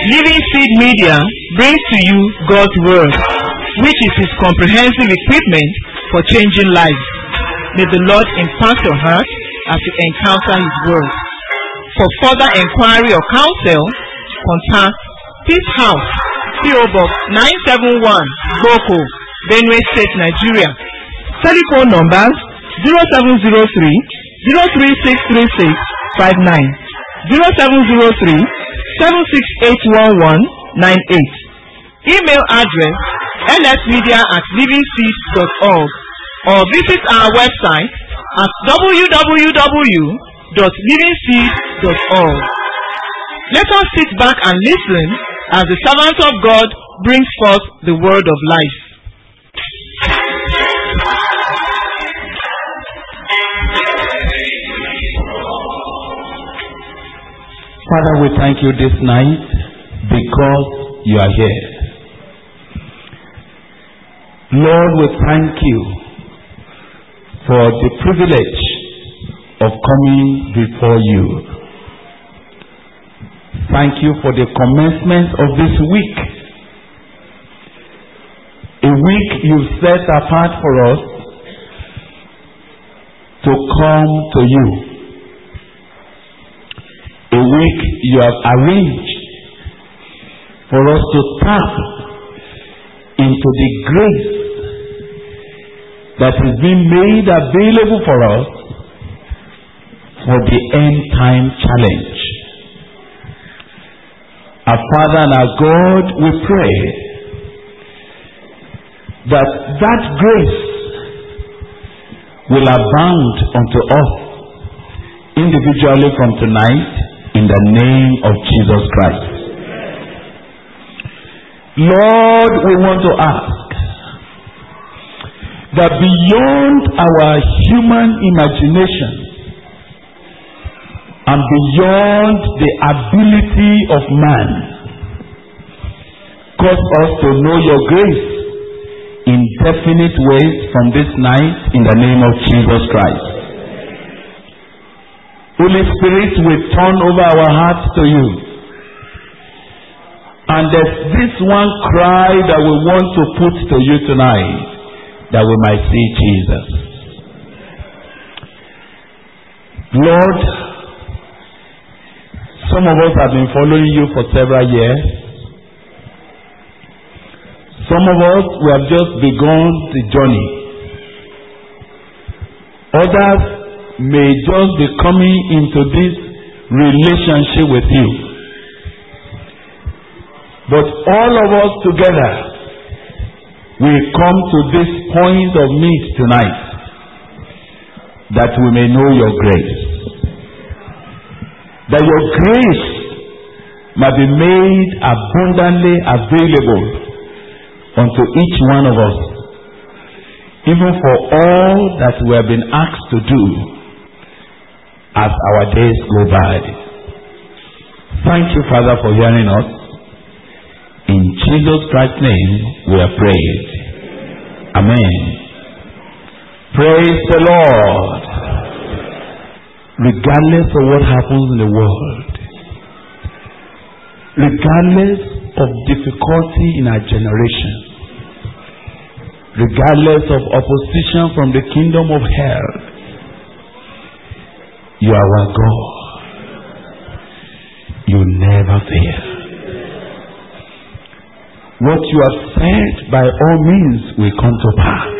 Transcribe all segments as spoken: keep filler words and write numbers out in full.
Living Seed Media brings to you God's Word, which is His comprehensive equipment for changing lives. May the Lord impact your heart as you encounter His Word. For further inquiry or counsel, contact Peace House, P O Box nine seven one, Boko, Benue State, Nigeria. Telephone numbers zero seven zero three, zero three six three six five nine, zero seven zero three, seven six eight one one nine eight. Email address l s media at living seed dot org or visit our website at w w w dot living seed dot org. Let us sit back and listen as the servant of God brings forth the word of life. Father, we thank you this night because you are here. Lord, we thank you for the privilege of coming before you. Thank you for the commencement of this week. A week you've set apart for us to come to you. A week you have arranged for us to tap into the grace that is being made available for us for the end time challenge. Our Father and our God, we pray that that grace will abound unto us individually from tonight in the name of Jesus Christ. Lord, we want to ask that beyond our human imagination and beyond the ability of man, cause us to know your grace in definite ways from this night in the name of Jesus Christ. Holy Spirit, we turn over our hearts to you. And there's this one cry that we want to put to you tonight, that we might see Jesus. Lord, some of us have been following you for several years. Some of us, we have just begun the journey. Others may just be coming into this relationship with you. But all of us together, we come to this point of need tonight, that we may know your grace. That your grace might be made abundantly available unto each one of us, even for all that we have been asked to do as our days go by. Thank you, Father, for hearing us. In Jesus Christ's name we are prayed. Amen. Praise the Lord. Regardless of what happens in the world, regardless of difficulty in our generation, regardless of opposition from the kingdom of hell, you are our God. You never fail. What you have said by all means will come to pass.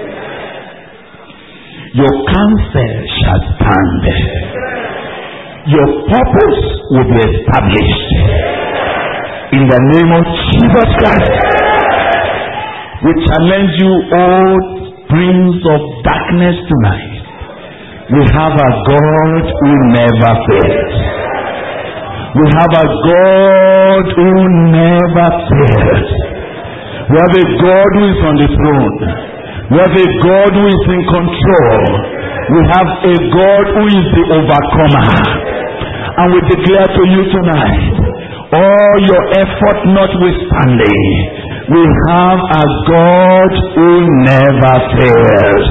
Your counsel shall stand. Your purpose will be established. In the name of Jesus Christ, we challenge you, all prince of darkness, tonight. We have a God who never fails. We have a God who never fails. We have a God who is on the throne. We have a God who is in control. We have a God who is the overcomer. And we declare to you tonight, all your effort notwithstanding, we have a God who never fails.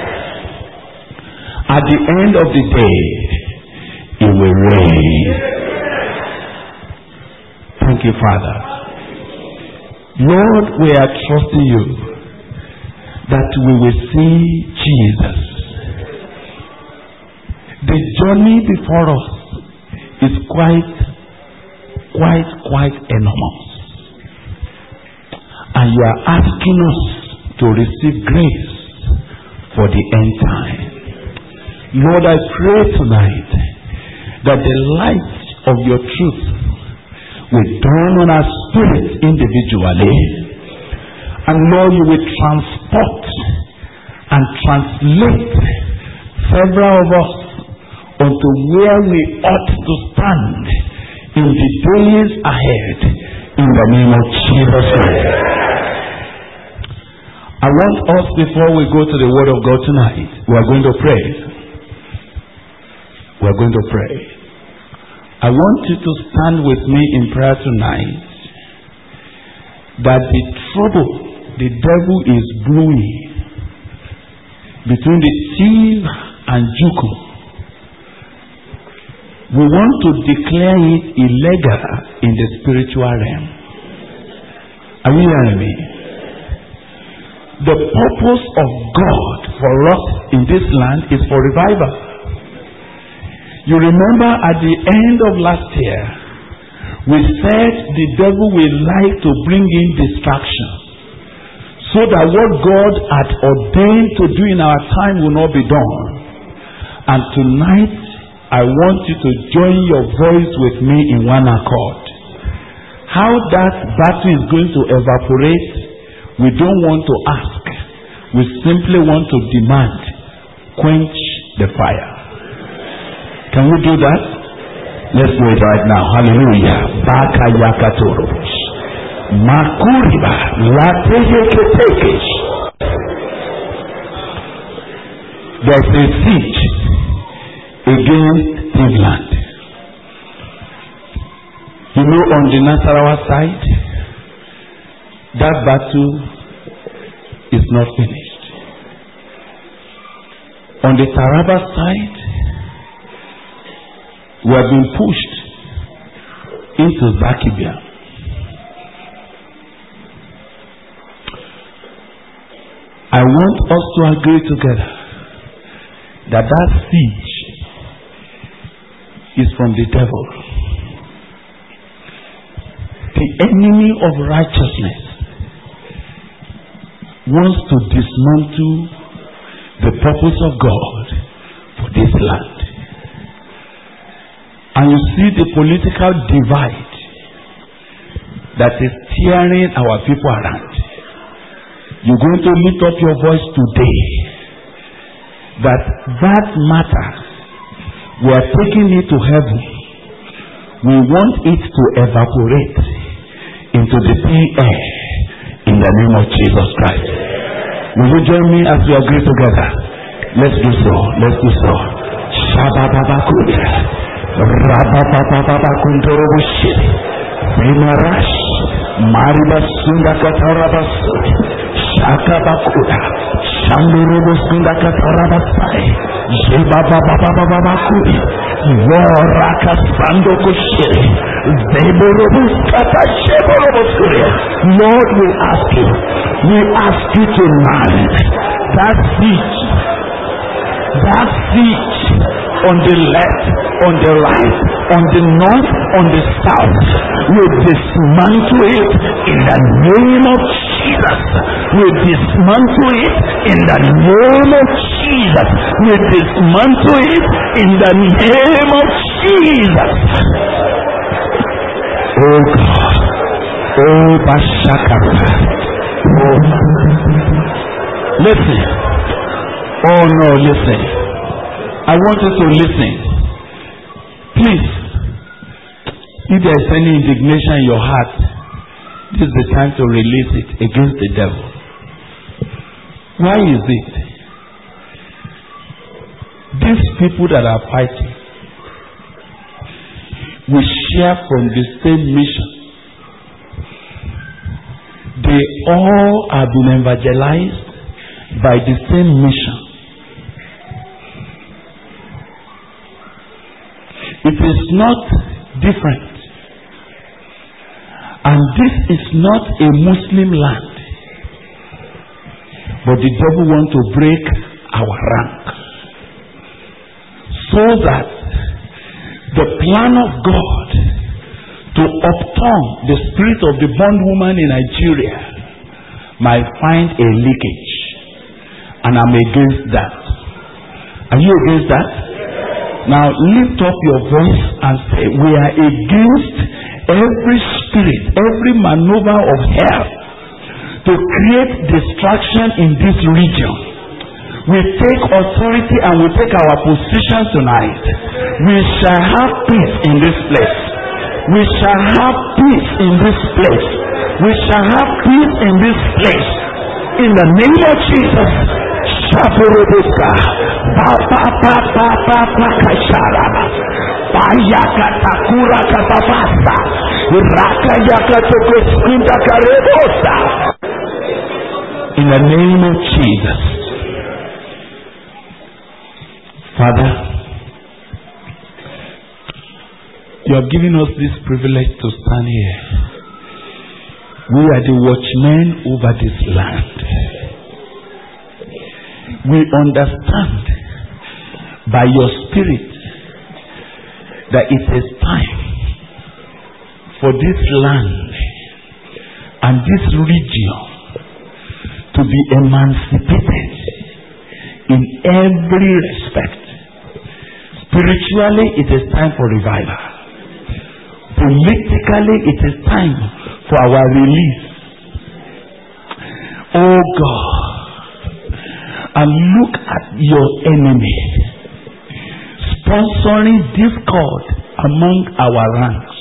At the end of the day, He will reign. Thank Thank you, Father. Lord, we are trusting you that we will see Jesus. The journey before us is quite, quite, quite enormous. And you are asking us to receive grace for the end time. Lord, I pray tonight that the light of your truth will dawn on our spirits individually. And Lord, you will transport and translate several of us unto where we ought to stand in the days ahead, in the name of Jesus Christ. I want us, before we go to the Word of God tonight, we are going to pray. We are going to pray. I want you to stand with me in prayer tonight that the trouble the devil is brewing between the thief and Juku, we want to declare it illegal in the spiritual realm. Are you hearing me? The purpose of God for us in this land is for revival. You remember at the end of last year, we said the devil will like to bring in distraction so that what God had ordained to do in our time will not be done. And tonight, I want you to join your voice with me in one accord. How that battle is going to evaporate, we don't want to ask. We simply want to demand, quench the fire. Can we do that? Let's do it right now. Hallelujah. Baka yakatoros. Makuriba. Lateyeketekesh. There's a siege against England. You know, on the Nasarawa side, that battle is not finished. On the Taraba side, we have been pushed into Zakibia. I want us to agree together that that siege is from the devil. The enemy of righteousness wants to dismantle the purpose of God for this land. And you see the political divide that is tearing our people around. You're going to lift up your voice today that that matter, we are taking it to heaven. We want it to evaporate into the pure air in the name of Jesus Christ. Will you join me as we agree together? Let's do so. Let's do so. Shabababakuya. Rababababakuntorobushi. Bimarash. Maribasunda katarabasuri. Shakabakuya. Shandurubusunda katarabasai. Jebabababababakuri. Yorakasando kushiri. Zeburubuskata sheburubusuri. Lord, we ask you. We ask you tonight. That siege. That siege on the left, on the right, on the north, on the south. We dismantle it in the name of Jesus. We dismantle it in the name of Jesus. We dismantle it in the name of Jesus. Oh God. Oh Bashakara. Oh. Listen. Oh no, listen. I want you to listen. Please. If there is any indignation in your heart, this is the time to release it against the devil. Why is it? These people that are fighting, we share from the same mission. They all have been evangelized by the same mission. It is not different. And this is not a Muslim land. But the devil wants to break our rank. So that the plan of God to upturn the spirit of the bondwoman in Nigeria might find a leakage. And I'm against that. Are you against that? Now lift up your voice and say, we are against every spirit, every maneuver of hell to create distraction in this region. We take authority and we take our position tonight. We shall have peace in this place. We shall have peace in this place. We shall have peace in this place. In the name of Jesus. Shapurubuka. Papa papa papa kashara. Bayakatakura katabasa. Rakayakatokoskunda karebosa. In the name of Jesus. Father, you have given us this privilege to stand here. We are the watchmen over this land. We understand by your Spirit that it is time for this land and this region to be emancipated in every respect. Spiritually, it is time for revival. Politically, it is time for our release. Oh God, and look at your enemy sponsoring discord among our ranks.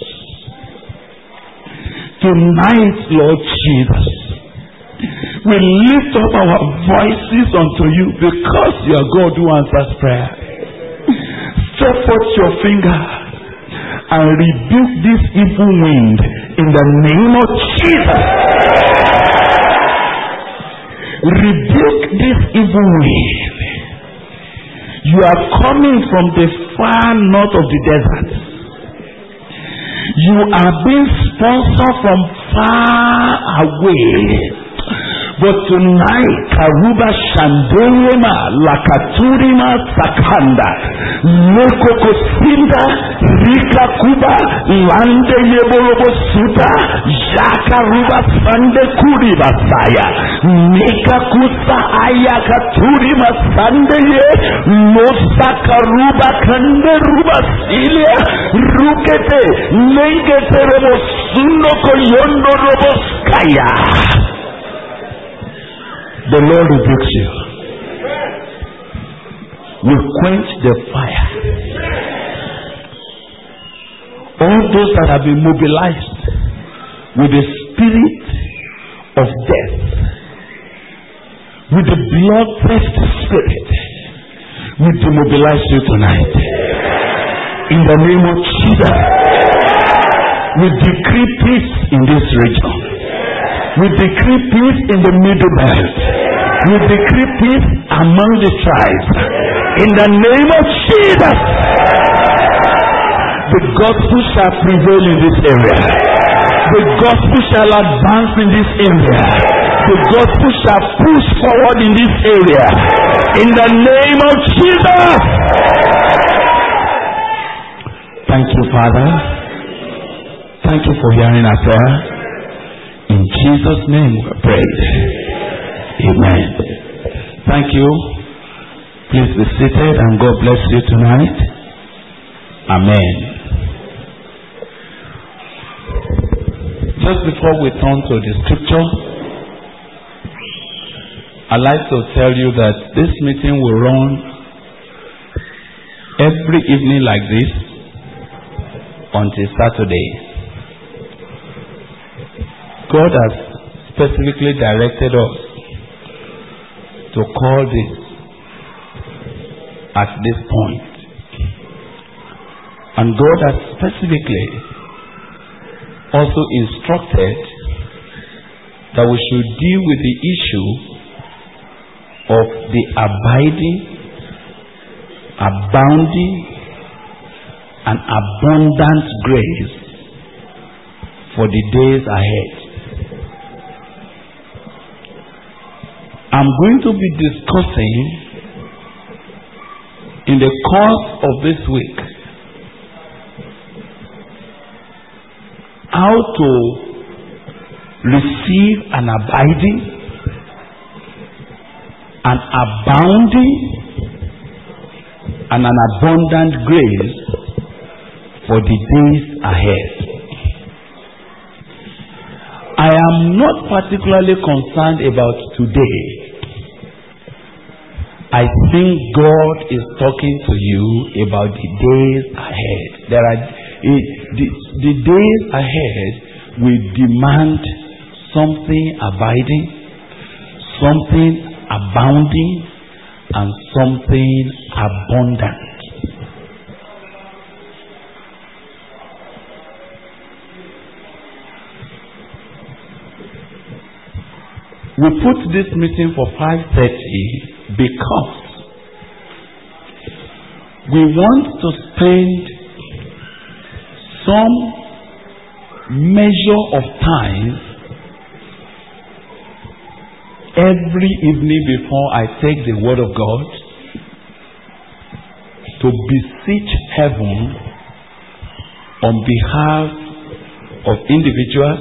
Tonight, Lord Jesus, we lift up our voices unto you because you are God who answers prayer. Stretch forth your finger and rebuke this evil wind in the name of Jesus. Rebuke this evil wind. You are coming from the far north of the desert. You are being sponsored from far away. But tonight, Karuba Shandelema Lakaturima Sakanda Lekoko Sinda Rika Kuba Lande Yebolobo Suta Jakaruba Sande Kuriba Saya Nika Kusa Ayaka Turima Sande Ye Mosa Karuba Kande Ruba Silia Rukete Nengete Robo Sunoko Yondo Robo Skaya. The Lord rebukes you. Will quench the fire. All those that have been mobilized with the spirit of death, with the bloodthirst spirit, we demobilize you tonight. In the name of Jesus, we decree peace in this region. We decree peace in the Middle Belt. We decree peace among the tribes. In the name of Jesus, the gospel shall prevail in this area. The gospel shall advance in this area. The gospel shall push forward in this area. In the name of Jesus. Thank you, Father. Thank you for hearing our prayer. In Jesus' name we pray. Amen. Thank you. Please be seated and God bless you tonight. Amen. Just before we turn to the scripture, I'd like to tell you that this meeting will run every evening like this until Saturday. God has specifically directed us to call this at this point. And God has specifically also instructed that we should deal with the issue of the abiding, abounding, and abundant grace for the days ahead. I'm going to be discussing in the course of this week how to receive an abiding, an abounding, and an abundant grace for the days ahead. I am not particularly concerned about today. I think God is talking to you about the days ahead. There are it, the, the days ahead will demand something abiding, something abounding, and something abundant. We put this meeting for five thirty because we want to spend some measure of time every evening before I take the Word of God to beseech heaven on behalf of individuals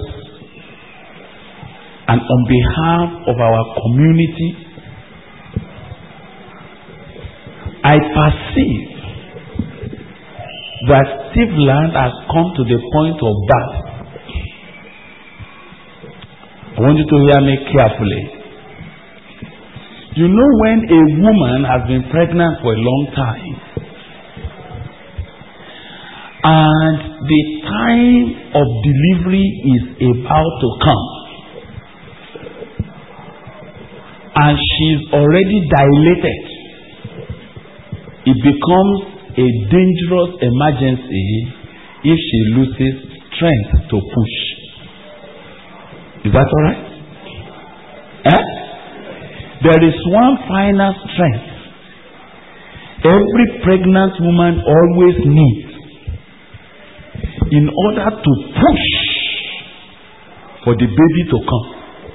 and on behalf of our community. I perceive that Steve-Land has come to the point of birth. I want you to hear me carefully. You know, when a woman has been pregnant for a long time and the time of delivery is about to come and she's already dilated, it becomes a dangerous emergency if she loses strength to push. Is that all right? Eh? There is one final strength every pregnant woman always needs in order to push for the baby to come.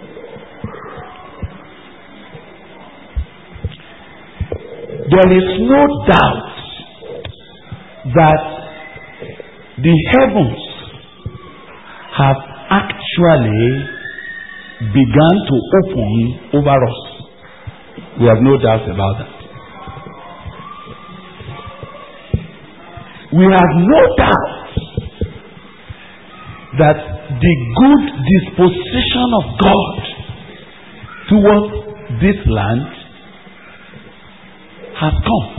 There is no doubt that the heavens have actually begun to open over us. We have no doubt about that. We have no doubt that the good disposition of God towards this land has come.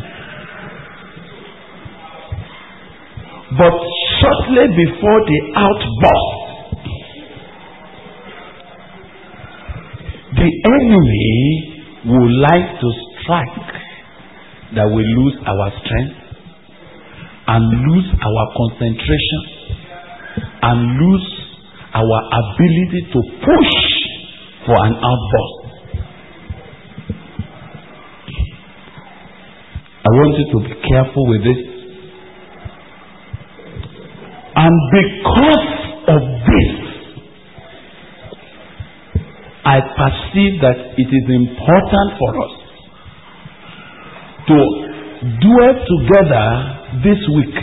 But shortly before the outburst, the enemy would like to strike that we lose our strength and lose our concentration and lose our ability to push for an outburst. I want you to be careful with this. And because of this, I perceive that it is important for us to dwell together this week.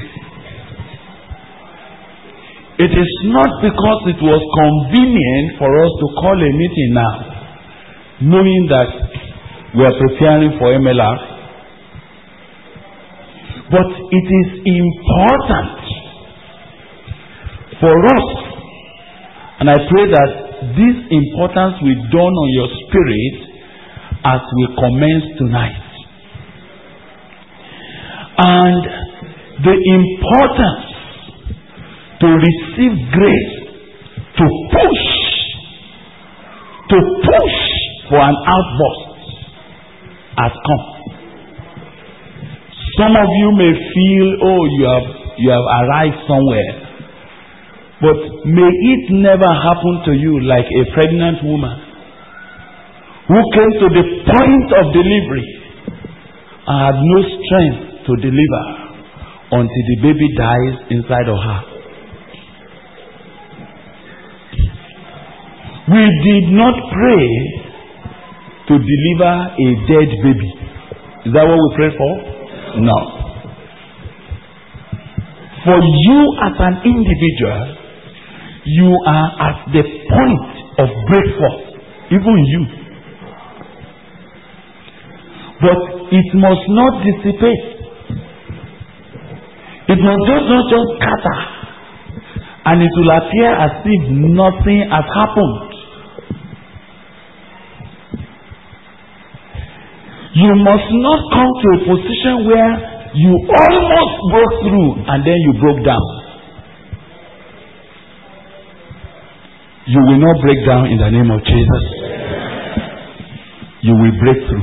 It is not because it was convenient for us to call a meeting now, knowing that we are preparing for M L R, but it is important for us, and I pray that this importance will dawn on your spirit as we commence tonight. And the importance to receive grace, to push, to push for an outburst has come. Some of you may feel, oh, you have you have arrived somewhere. But may it never happen to you like a pregnant woman who came to the point of delivery and had no strength to deliver until the baby dies inside of her. We did not pray to deliver a dead baby. Is that what we prayed for? No. For you as an individual, you are at the point of breakthrough. Even you. But it must not dissipate. It must just not just scatter. And it will appear as if nothing has happened. You must not come to a position where you almost broke through and then you broke down. You will not break down in the name of Jesus. You will break through.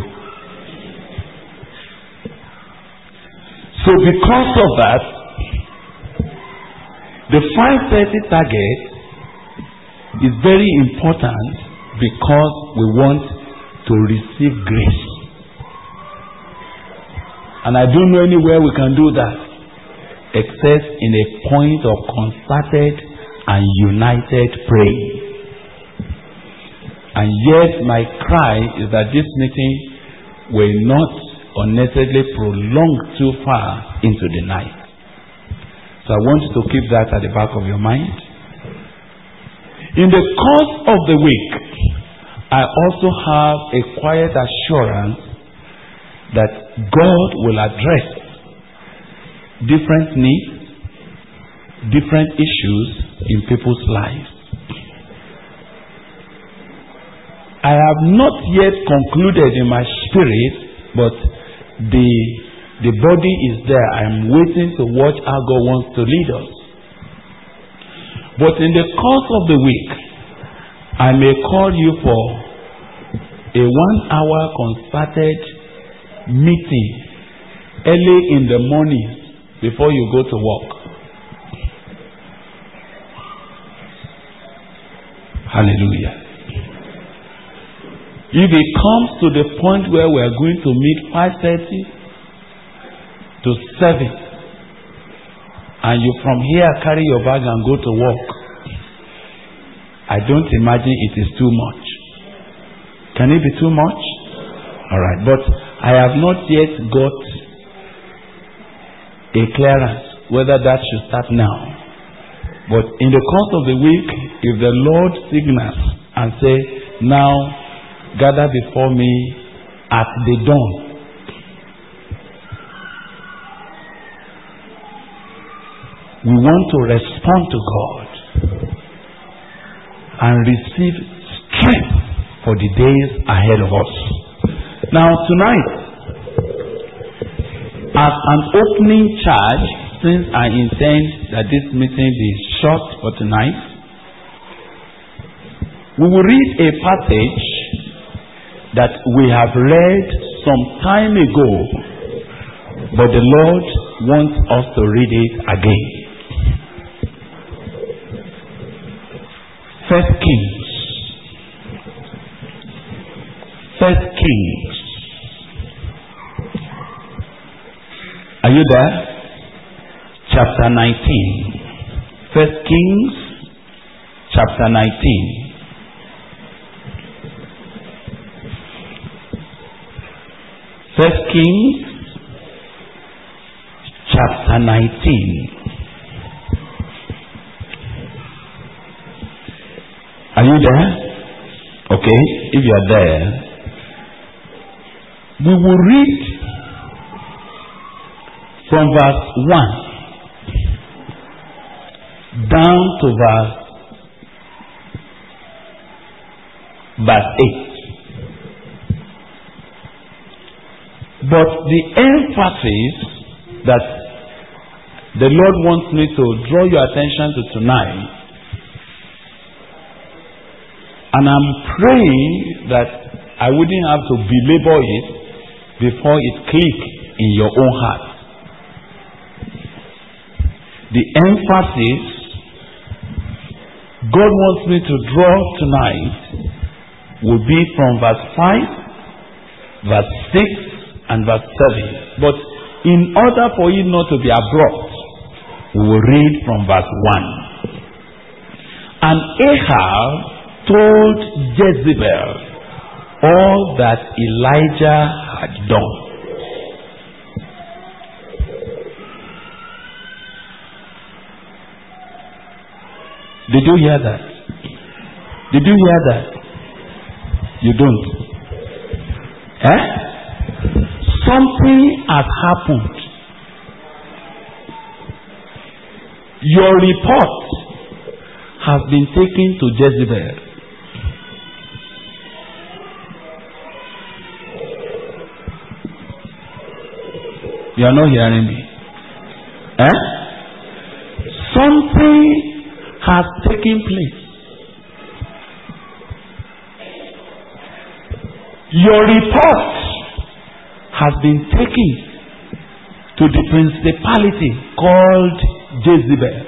So because of that, the five thirty target is very important because we want to receive grace. And I don't know anywhere we can do that except in a point of concerted and united praying. And yet my cry is that this meeting will not unnecessarily prolong too far into the night. So I want you to keep that at the back of your mind. In the course of the week, I also have a quiet assurance that God will address different needs, different issues in people's lives. I have not yet concluded in my spirit, but the the body is there. I am waiting to watch how God wants to lead us. But in the course of the week, I may call you for a one-hour concerted meeting early in the morning before you go to work. Hallelujah. If it comes to the point where we are going to meet five thirty to seven, and you from here carry your bag and go to work, I don't imagine it is too much. Can it be too much? Alright, but I have not yet got a clearance whether that should start now. But in the course of the week, if the Lord signals and say, now gather before me at the dawn, we want to respond to God and receive strength for the days ahead of us. Now tonight, as an opening charge, since I intend that this meeting be short for tonight, we will read a passage that we have read some time ago, but the Lord wants us to read it again. First Kings. First Kings. Are you there? Chapter nineteen. First Kings, chapter nineteen. First Kings, chapter nineteen. Are you there? Okay, if you are there, we will read from verse one down to verse verse eight. But the emphasis that the Lord wants me to draw your attention to tonight, and I'm praying that I wouldn't have to belabor it before it clicks in your own heart. The emphasis God wants me to draw tonight will be from verse five, verse six, and verse seven. But in order for it not to be abrupt, we will read from verse one. And Ahab told Jezebel all that Elijah had done. Did you hear that? Did you hear that? You don't. Eh? Something has happened. Your report has been taken to Jezebel. You are not hearing me. Eh? Something has taken place. Your report has been taken to the principality called Jezebel.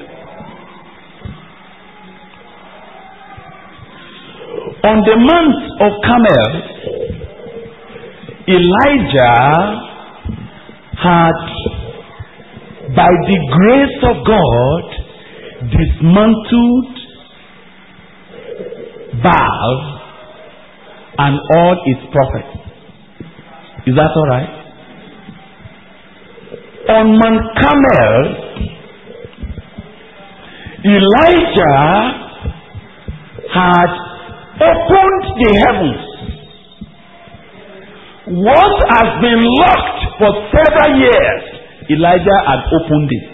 On the Mount of Carmel, Elijah had, by the grace of God, dismantled Baal and all its prophets. Is that all right? On Mount Carmel, Elijah had opened the heavens. What has been locked for several years, Elijah had opened it.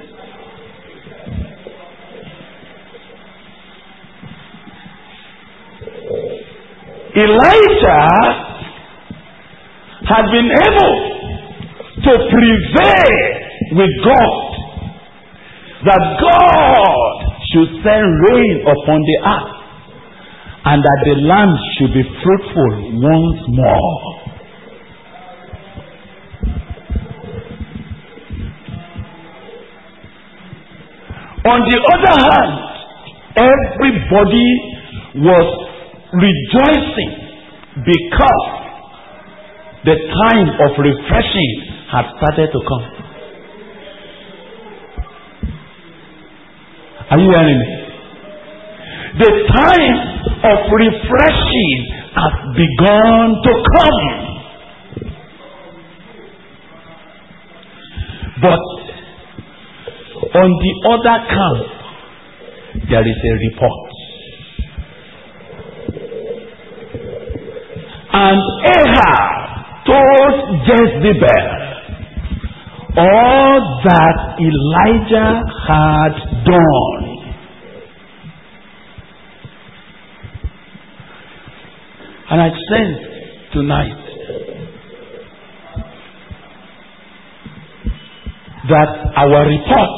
Elijah had been able to prevail with God, that God should send rain upon the earth, and that the land should be fruitful once more. On the other hand, everybody was rejoicing because the time of refreshing had started to come. Are you hearing me? The time of refreshing has begun to come. But on the other camp, there is a report. And Ahab told Jezebel all that Elijah had done. And I sense tonight that our report,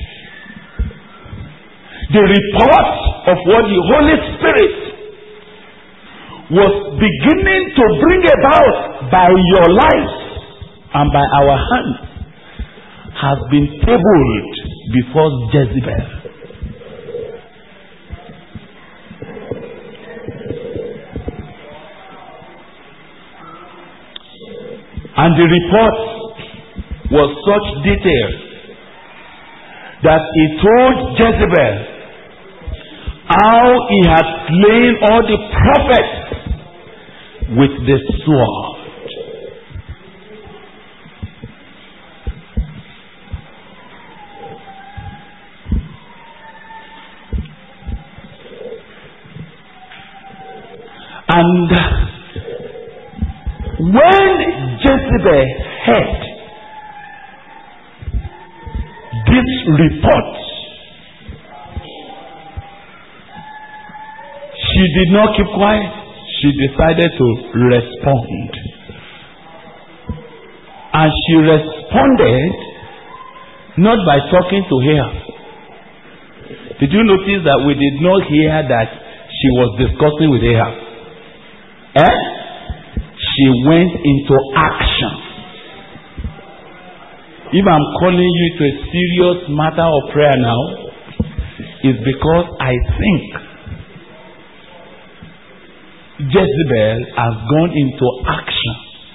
the report of what the Holy Spirit was beginning to bring about by your life and by our hands, has been tabled before Jezebel. And the report was such detail that he told Jezebel how he had slain all the prophets with the sword. And when Jezebel heard this report, she did not keep quiet. She decided to respond. And she responded not by talking to Ahab. Did you notice that we did not hear that she was discussing with Ahab? Eh? She went into action. If I'm calling you to a serious matter of prayer now, it's because I think Jezebel has gone into action.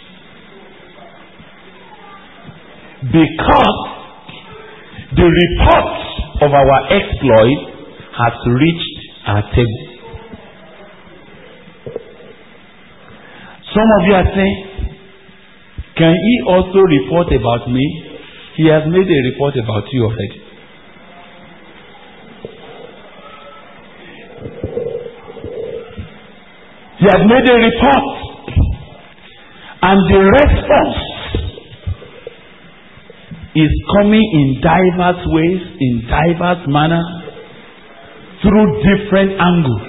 Because the report of our exploit has reached our table. Some of you are saying, can he also report about me? He has made a report about you already. He has made a report. And the response is coming in diverse ways, in diverse manner, through different angles.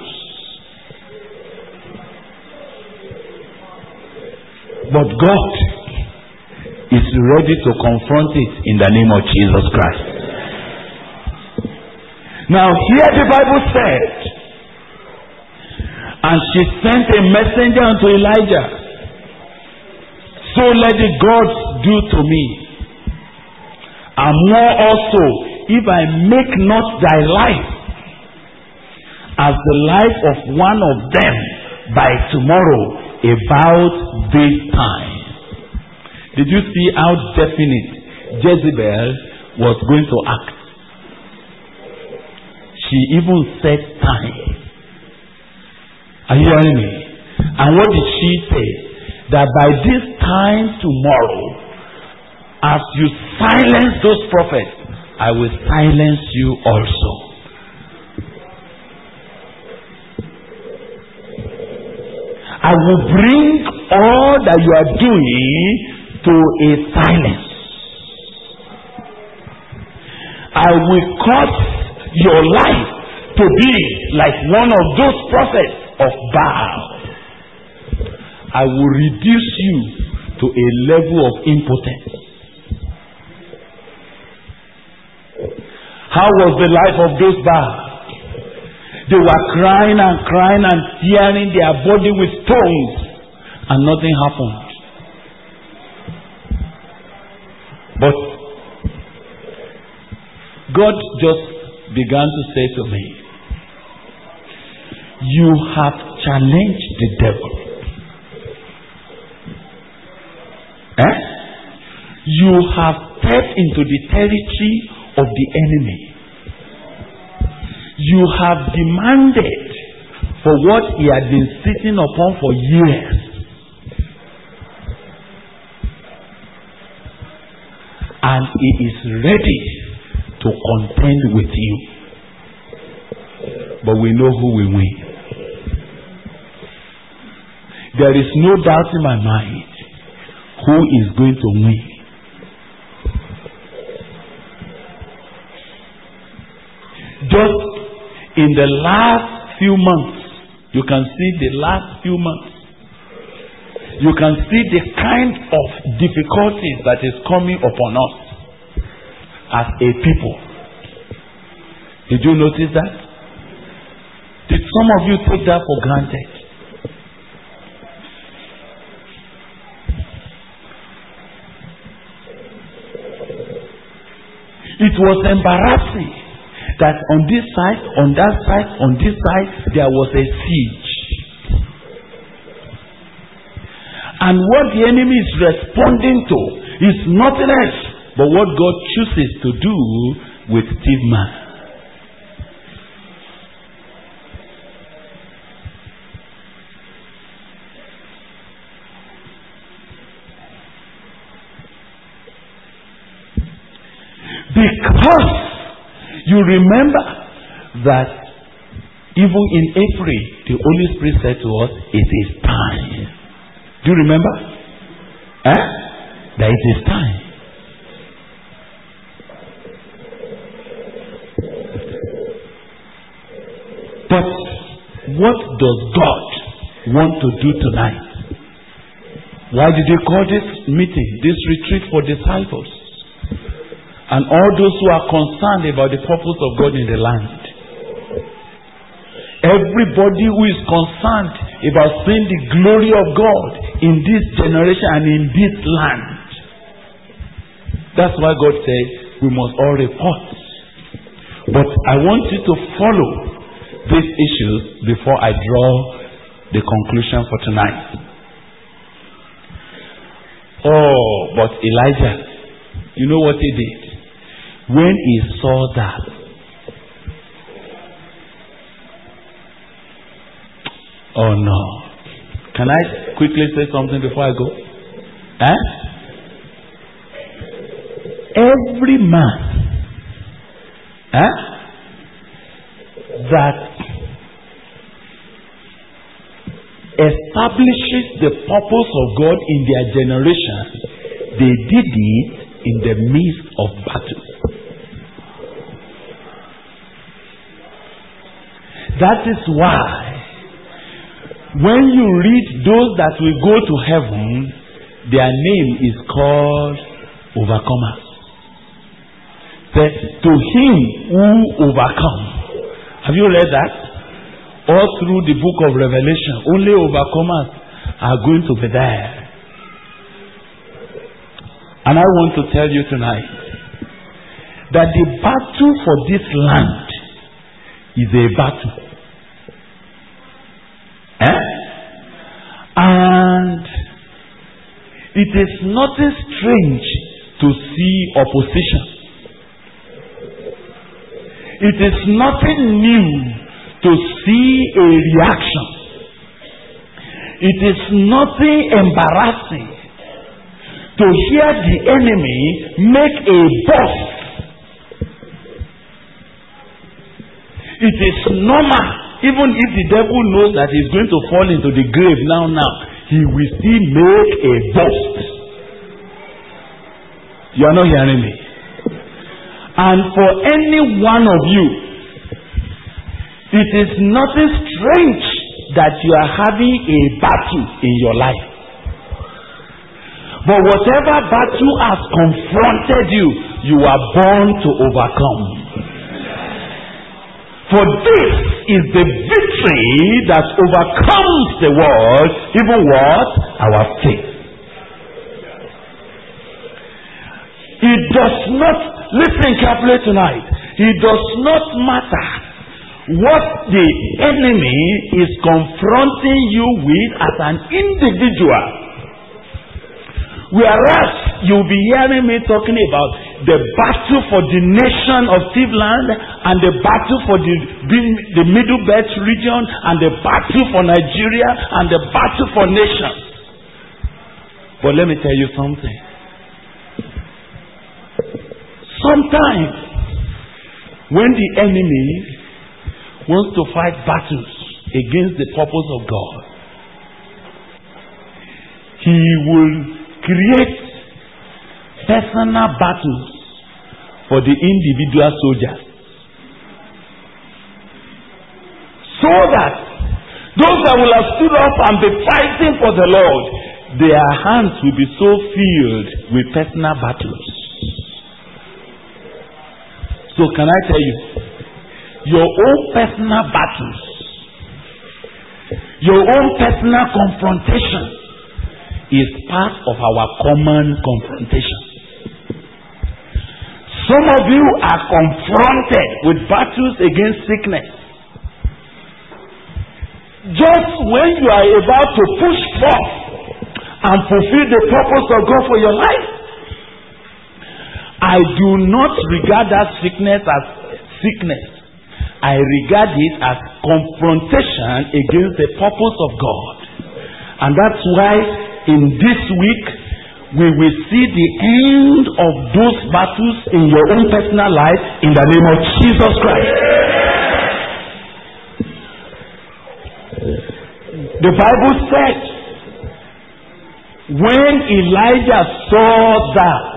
But God is ready to confront it in the name of Jesus Christ. Now here the Bible said, and she sent a messenger unto Elijah, so let the gods do to me, and more also, if I make not thy life as the life of one of them by tomorrow about this time. Did you see how definite Jezebel was going to act? She even said time. Are you hearing me? And what did she say? That by this time tomorrow, as you silence those prophets, I will silence you also. I will bring all that you are doing to a silence. I will cause your life to be like one of those prophets of Baal. I will reduce you to a level of impotence. How was the life of those Baal? They were crying and crying and tearing their body with stones, and nothing happened. But God just began to say to me, you have challenged the devil. Eh? You have stepped into the territory of the enemy. You have demanded for what he had been sitting upon for years. And he is ready to contend with you. But we know who will win. There is no doubt in my mind who is going to win. Just in the last few months, you can see the last few months, you can see the kind of difficulties that is coming upon us as a people. Did you notice that? Did some of you take that for granted? It was embarrassing that on this side, on that side, on this side, there was a siege. And what the enemy is responding to is nothing else but what God chooses to do with Steve Man. Because you remember that even in April, the Holy Spirit said to us, it is time. Do you remember? Eh? That it is time. But what does God want to do tonight? Why did he call this meeting, this retreat for disciples? And all those who are concerned about the purpose of God in the land. Everybody who is concerned about seeing the glory of God in this generation and in this land. That's why God said we must all report. But I want you to follow these issues before I draw the conclusion for tonight. Oh, but Elijah, you know what he did? When he saw that, oh no, can I quickly say something before I go? Eh? Every man eh, that establishes the purpose of God in their generation, they did it in the midst of battle. That is why when you read those that will go to heaven, their name is called overcomers. But to him who overcome. Have you read that? All through the book of Revelation, only overcomers are going to be there. And I want to tell you tonight that the battle for this land is a battle. Eh? And it is nothing strange to see opposition. It is nothing new to see a reaction. It is nothing embarrassing to hear the enemy make a boast. It is normal, even if the devil knows that he is going to fall into the grave now, now, he will still make a boast. You are not hearing me. And for any one of you, it is nothing strange that you are having a battle in your life. But whatever battle has confronted you, you are born to overcome. For this is the victory that overcomes the world, even what? Our faith. It does not, listen carefully tonight, it does not matter what the enemy is confronting you with as an individual. Whereas you'll be hearing me talking about the battle for the nation of Cleveland, and the battle for the, the Middle Belt region, and the battle for Nigeria, and the battle for nations. But let me tell you something. Sometimes when the enemy wants to fight battles against the purpose of God, he will create personal battles for the individual soldiers, so that those that will have stood up and be fighting for the Lord, their hands will be so filled with personal battles. So can I tell you, your own personal battles, your own personal confrontation is part of our common confrontation. Some of you are confronted with battles against sickness. Just when you are about to push forth and fulfill the purpose of God for your life, I do not regard that sickness as sickness. I regard it as confrontation against the purpose of God. And that's why in this week we will see the end of those battles in your own personal life in the name of Jesus Christ. The Bible said when Elijah saw that,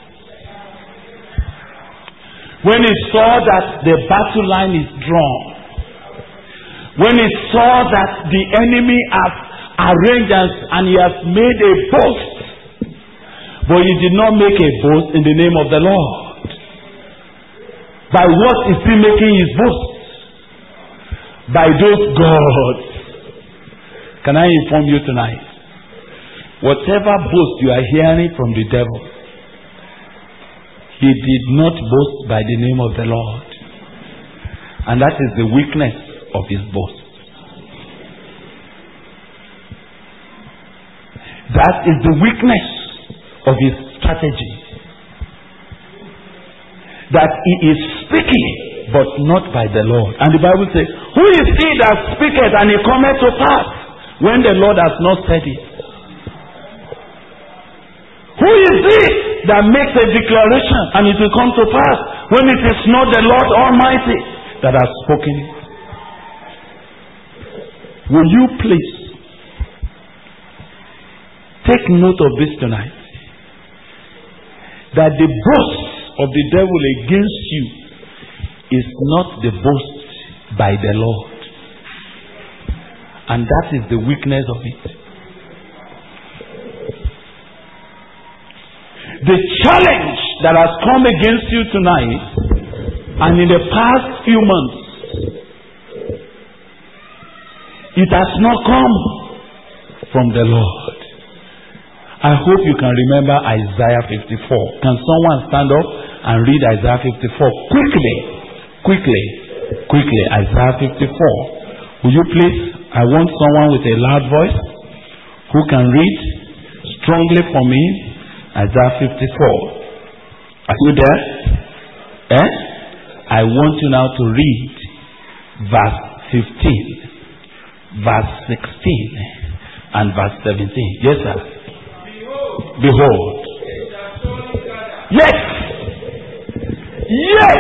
when he saw that the battle line is drawn, when he saw that the enemy has arranged and he has made a boast, but he did not make a boast in the name of the Lord. By what is he making his boast? By those gods. Can I inform you tonight? Whatever boast you are hearing from the devil, he did not boast by the name of the Lord. And that is the weakness of his boast. That is the weakness of his strategy. That he is speaking, but not by the Lord. And the Bible says, who is he that speaketh and it cometh to pass when the Lord has not said it? Who is it that makes a declaration and it will come to pass when it is not the Lord Almighty that has spoken it? Will you please take note of this tonight? That the boast of the devil against you is not the boast by the Lord. And that is the weakness of it. The challenge that has come against you tonight and in the past few months, it has not come from the Lord. I hope you can remember Isaiah fifty-four. Can someone stand up and read Isaiah fifty-four quickly? Quickly. Quickly. Isaiah fifty-four. Will you please? I want someone with a loud voice who can read strongly for me. Isaiah fifty-four. Are you there? Eh? I want you now to read verse fifteen, verse sixteen, and verse seventeen. Yes, sir. Behold. Yes. Yes.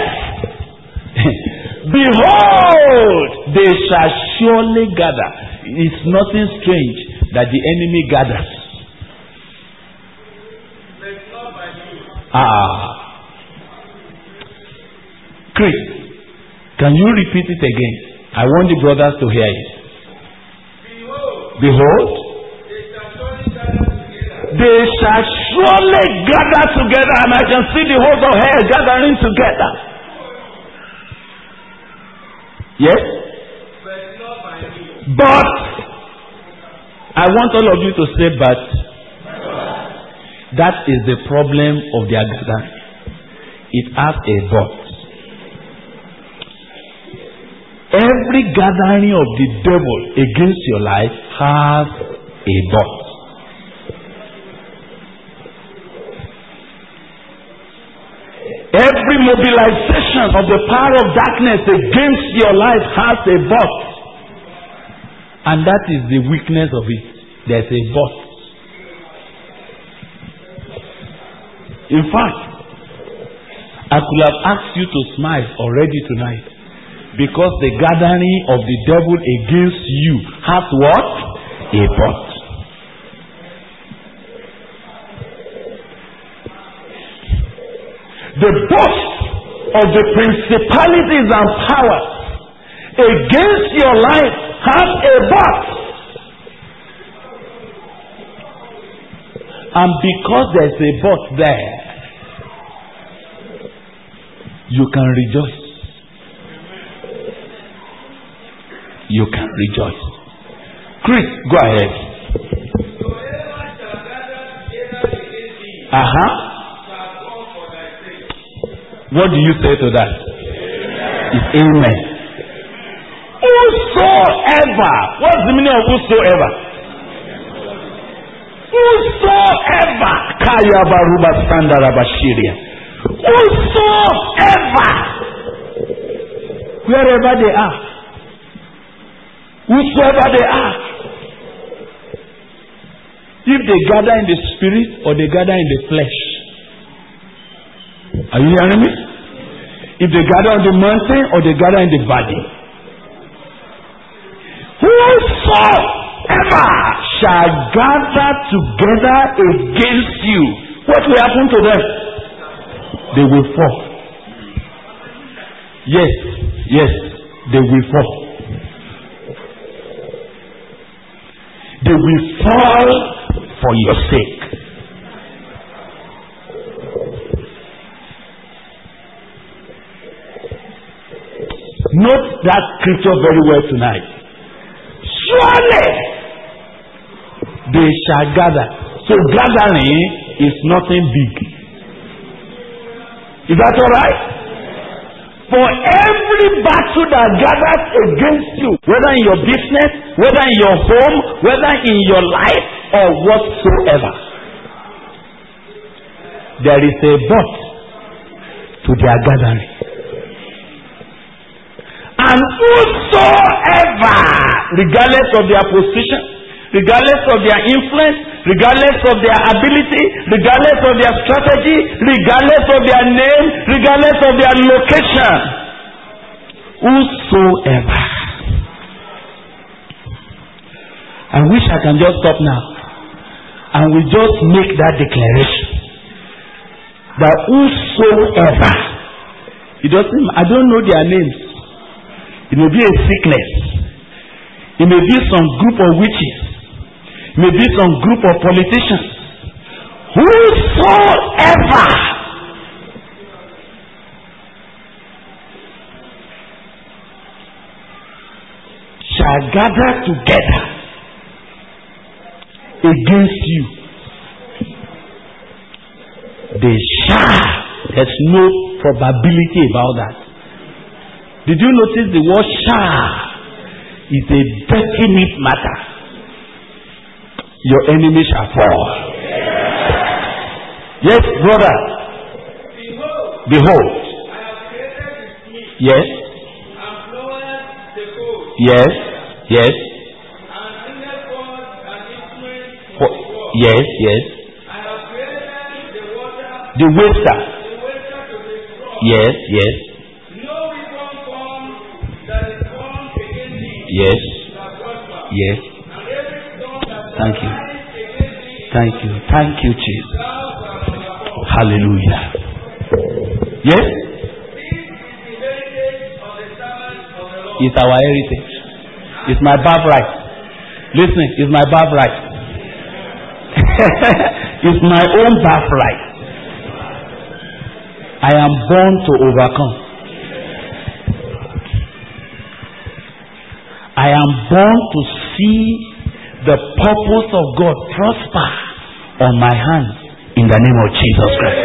Behold, they shall surely gather. It's nothing strange that the enemy gathers. Ah. Chris, can you repeat it again? I want the brothers to hear it. Behold. Behold. They shall surely gather together, and I can see the host of hell gathering together. Yes? But I want all of you to say, but that is the problem of their gathering. It has a but. Every gathering of the devil against your life has a but. Every mobilization of the power of darkness against your life has a but. And that is the weakness of it. There's a but. In fact, I could have asked you to smile already tonight, because the gathering of the devil against you has what? A but. The boast of the principalities and powers against your life has a but. And because there's a but there, you can rejoice. You can rejoice. Chris, go ahead. Uh-huh. What do you say to that? It's amen. Whosoever. What's the meaning of whosoever? Whosoever. Kaya baruba standara bashiria. Whosoever. Wherever they are. Whosoever they are. If they gather in the spirit or they gather in the flesh. Are you hearing me? If they gather on the mountain or they gather in the valley. Whosoever shall gather together against you, what will happen to them? They will fall. Yes, yes, they will fall. They will fall for your sake. Note that scripture very well tonight. Surely they shall gather. So gathering is nothing big. Is that all right? For every battle that gathers against you, whether in your business, whether in your home, whether in your life or whatsoever, there is a but to their gathering. And whosoever, regardless of their position, regardless of their influence, regardless of their ability, regardless of their strategy, regardless of their name, regardless of their location. Whosoever. I wish I can just stop now and we just make that declaration that whosoever. It doesn't. I don't know their names. It may be a sickness. It may be some group of witches. It may be some group of politicians. Whosoever shall gather together against you, they shall. There's no probability about that. Did you notice the word shall is a definite matter? Your enemy shall fall. Yes, brother. Behold. Yes. Yes. Yes. For, yes, yes. The waster. Yes, yes. Yes. Yes. Thank you. Thank you. Thank you, Jesus. Hallelujah. Yes? It's our heritage. It's my birthright. Listen, it's my birthright. It's my own birthright. I am born to overcome. I am born to see the purpose of God prosper on my hands in the name of Jesus Christ.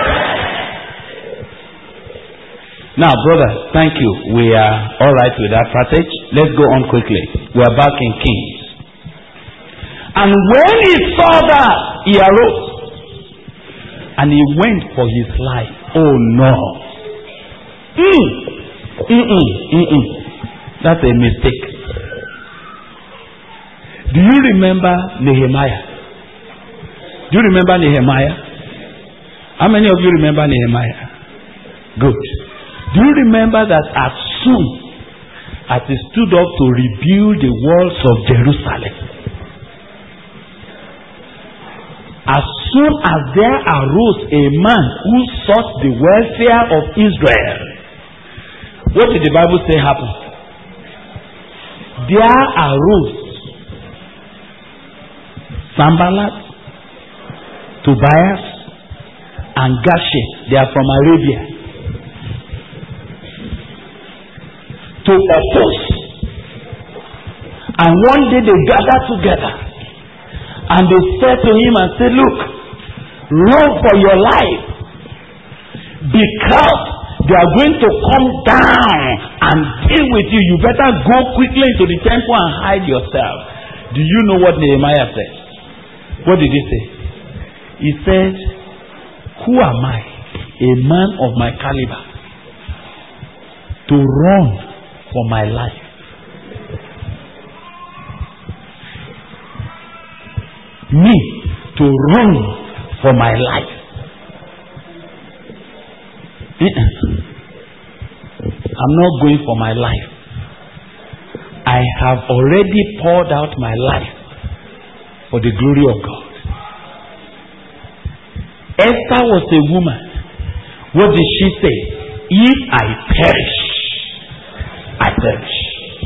Now, brother, thank you. We are all right with that passage. Let's go on quickly. We are back in Kings. And when he saw that, he arose and he went for his life. Oh no. Mm. Mm-mm. Mm-mm. That's a mistake. Do you remember Nehemiah? Do you remember Nehemiah? How many of you remember Nehemiah? Good. Do you remember that as soon as he stood up to rebuild the walls of Jerusalem, as soon as there arose a man who sought the welfare of Israel, what did the Bible say happened? There arose Sanballat, Tobias, and Geshem. They are from Arabia. To oppose. And one day they gathered together. And they said to him and said, look, run for your life. Because they are going to come down and deal with you. You better go quickly into the temple and hide yourself. Do you know what Nehemiah said? What did he say? He said, who am I, a man of my caliber, to run for my life? Me, to run for my life. I'm not going for my life. I have already poured out my life for the glory of God. Esther was a woman. What did she say? If I perish, I perish.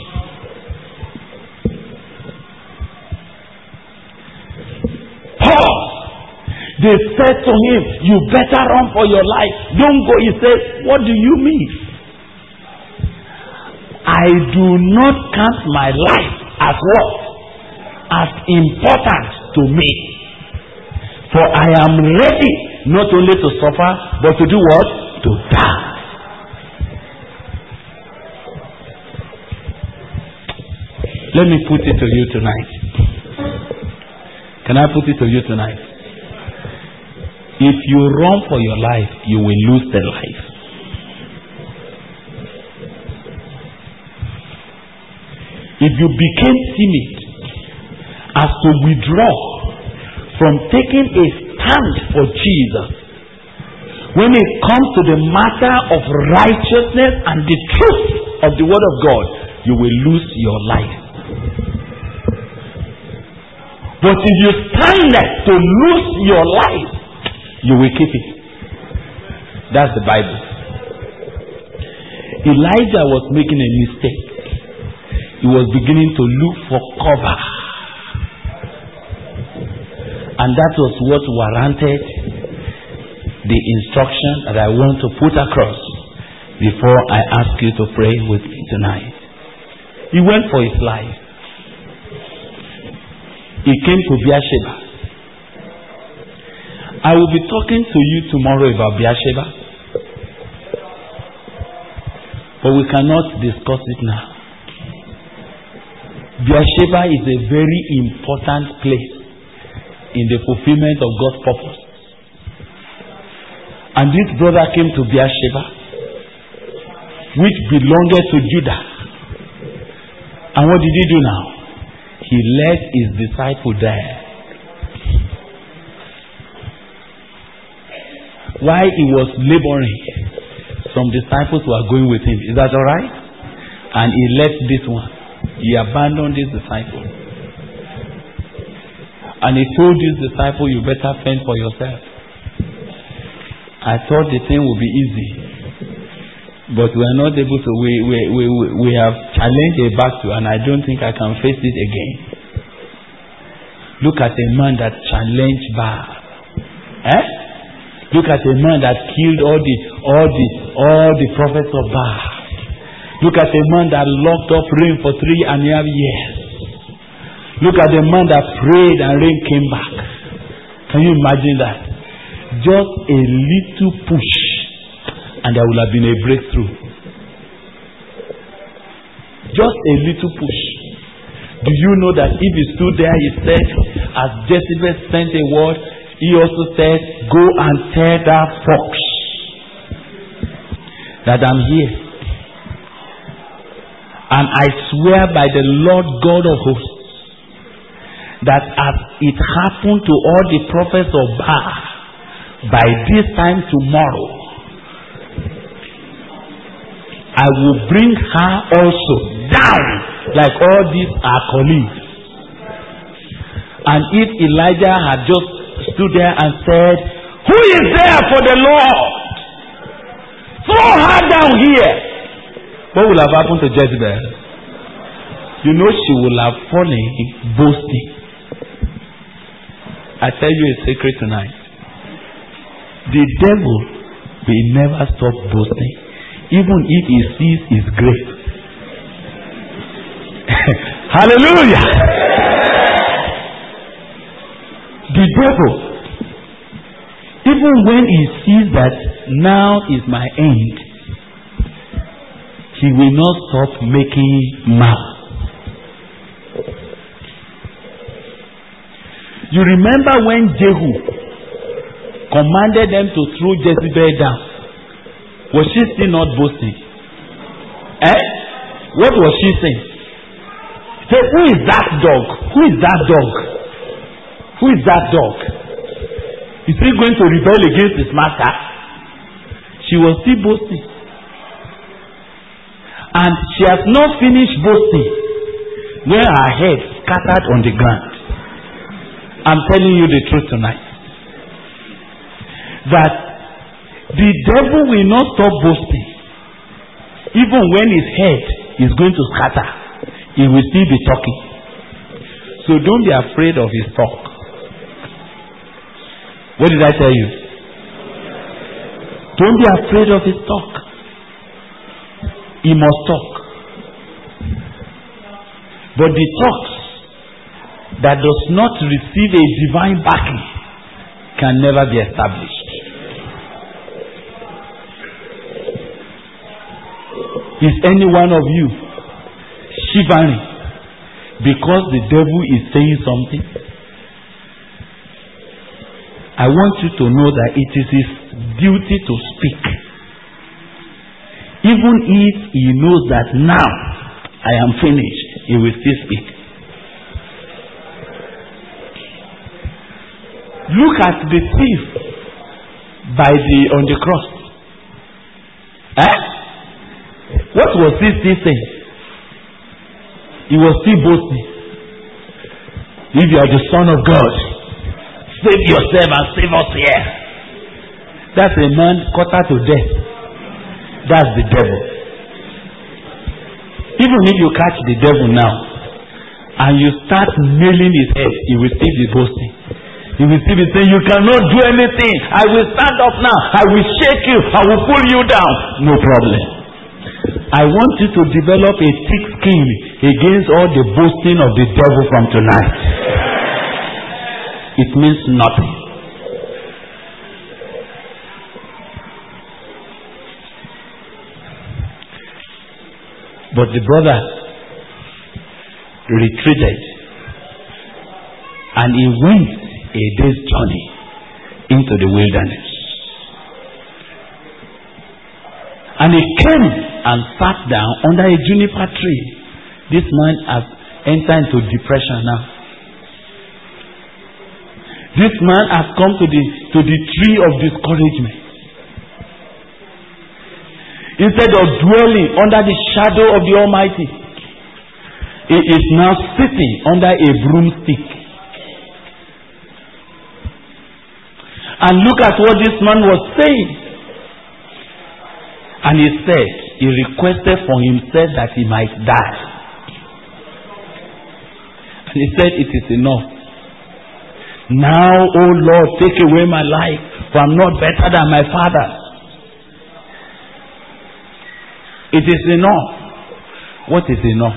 Paul, they said to him, you better run for your life. Don't go. He said, what do you mean? I do not count my life as what? As important to me. For I am ready not only to suffer, but to do what? To die. Let me put it to you tonight. Can I put it to you tonight? If you run for your life, you will lose the life. If you became timid as to withdraw from taking a stand for Jesus, when it comes to the matter of righteousness and the truth of the Word of God, you will lose your life. But if you stand there to lose your life, you will keep it. That's the Bible. Elijah was making a mistake. He was beginning to look for cover. And that was what warranted the instruction that I want to put across before I ask you to pray with me tonight. He went for his life. He came to Beersheba. I will be talking to you tomorrow about Beersheba, but we cannot discuss it now. Beersheba is a very important place in the fulfillment of God's purpose. And this brother came to Beersheba, which belonged to Judah. And what did he do now? He led his disciple there. While he was laboring, some disciples were going with him. Is that alright? And he left this one. He abandoned this disciple. And he told this disciple, you better fend for yourself. I thought the thing would be easy. But we are not able to. We, we, we, we have challenged a battle, and I don't think I can face it again. Look at a man that challenged Baal. Eh? Look at a man that killed all the all the all the prophets of Baal. Look at a man that locked up rain for three and a half years. Look at the man that prayed and rain came back. Can you imagine that? Just a little push, and there will have been a breakthrough. Just a little push. Do you know that if he stood there, he said, as Jezebel sent a word, he also said, go and tell that fox that I'm here. And I swear by the Lord God of hosts that as it happened to all the prophets of Baal, by this time tomorrow, I will bring her also down like all these are colleagues. And if Elijah had just stood there and said, who is there for the Lord? Throw her down here. What will have happened to Jezebel? You know she will have fallen boasting. I tell you a secret tonight. The devil will never stop boasting, even if he sees his grave. Hallelujah! The devil, even when he sees that now is my end, he will not stop making mouth. You remember when Jehu commanded them to throw Jezebel down? Was she still not boasting? Eh? What was she saying? Say, who is that dog? Who is that dog? Who is that dog? Is he going to rebel against his master? She was still boasting. And she has not finished boasting when her head scattered on the ground. I'm telling you the truth tonight. That the devil will not stop boasting. Even when his head is going to scatter, he will still be talking. So don't be afraid of his talk. What did I tell you? Don't be afraid of his talk. He must talk. But the talks that does not receive a divine backing can never be established. Is any one of you shivering because the devil is saying something? I want you to know that it is his duty to speak. Even if he knows that now I am finished, he will still speak. Look at the thief by the on the cross. Eh? What was he still saying? He was still boasting. If you are the Son of God, save yourself and save us here. That's a man quarter to death. That's the devil. Even if you catch the devil now and you start nailing his head, he will still be boasting. He will still be saying, you cannot do anything. I will stand up now. I will shake you. I will pull you down. No problem. I want you to develop a thick skin against all the boasting of the devil from tonight. It means nothing. But the brother retreated and he went a day's journey into the wilderness. And he came and sat down under a juniper tree. This man has entered into depression now. This man has come to the to the tree of discouragement. Instead of dwelling under the shadow of the Almighty, he is now sitting under a broomstick. And look at what this man was saying. And he said, he requested for himself that he might die. And he said, it is enough. Now, oh Lord, take away my life, for I am not better than my father. It is enough. What is enough?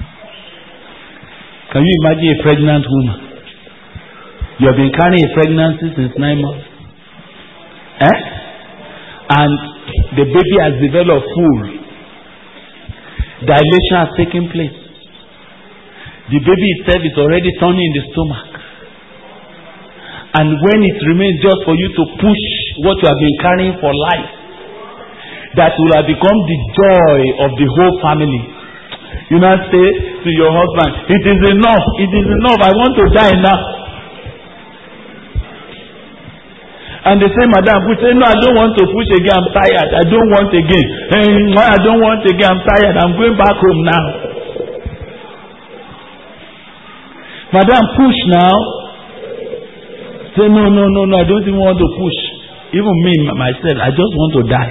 Can you imagine a pregnant woman? You have been carrying a pregnancy since nine months. Eh? And the baby has developed full. Dilation has taken place. The baby itself is already turning in the stomach. And when it remains just for you to push what you have been carrying for life, that will have become the joy of the whole family. You now say to your husband, it is enough, it is enough, I want to die now. And they say, Madam, we say, no, I don't want to push again, I'm tired, I don't want again. And I don't want again, I'm tired, I'm going back home now. Madam, push now. Say, no, no, no, no, I don't even want to push. Even me, myself, I just want to die.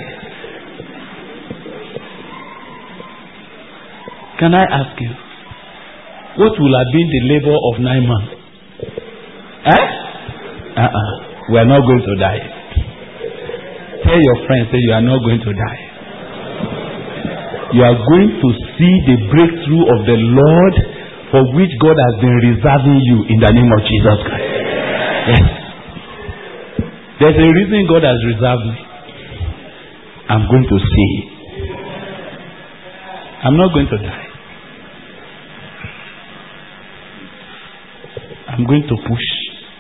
Can I ask you, what will have been the labor of nine months? Eh? Uh-uh. We are not going to die. Tell your friends, say you are not going to die. You are going to see the breakthrough of the Lord for which God has been reserving you in the name of Jesus Christ. Yes. There's a reason God has reserved me. I'm going to see it. I'm not going to die. I'm going to push.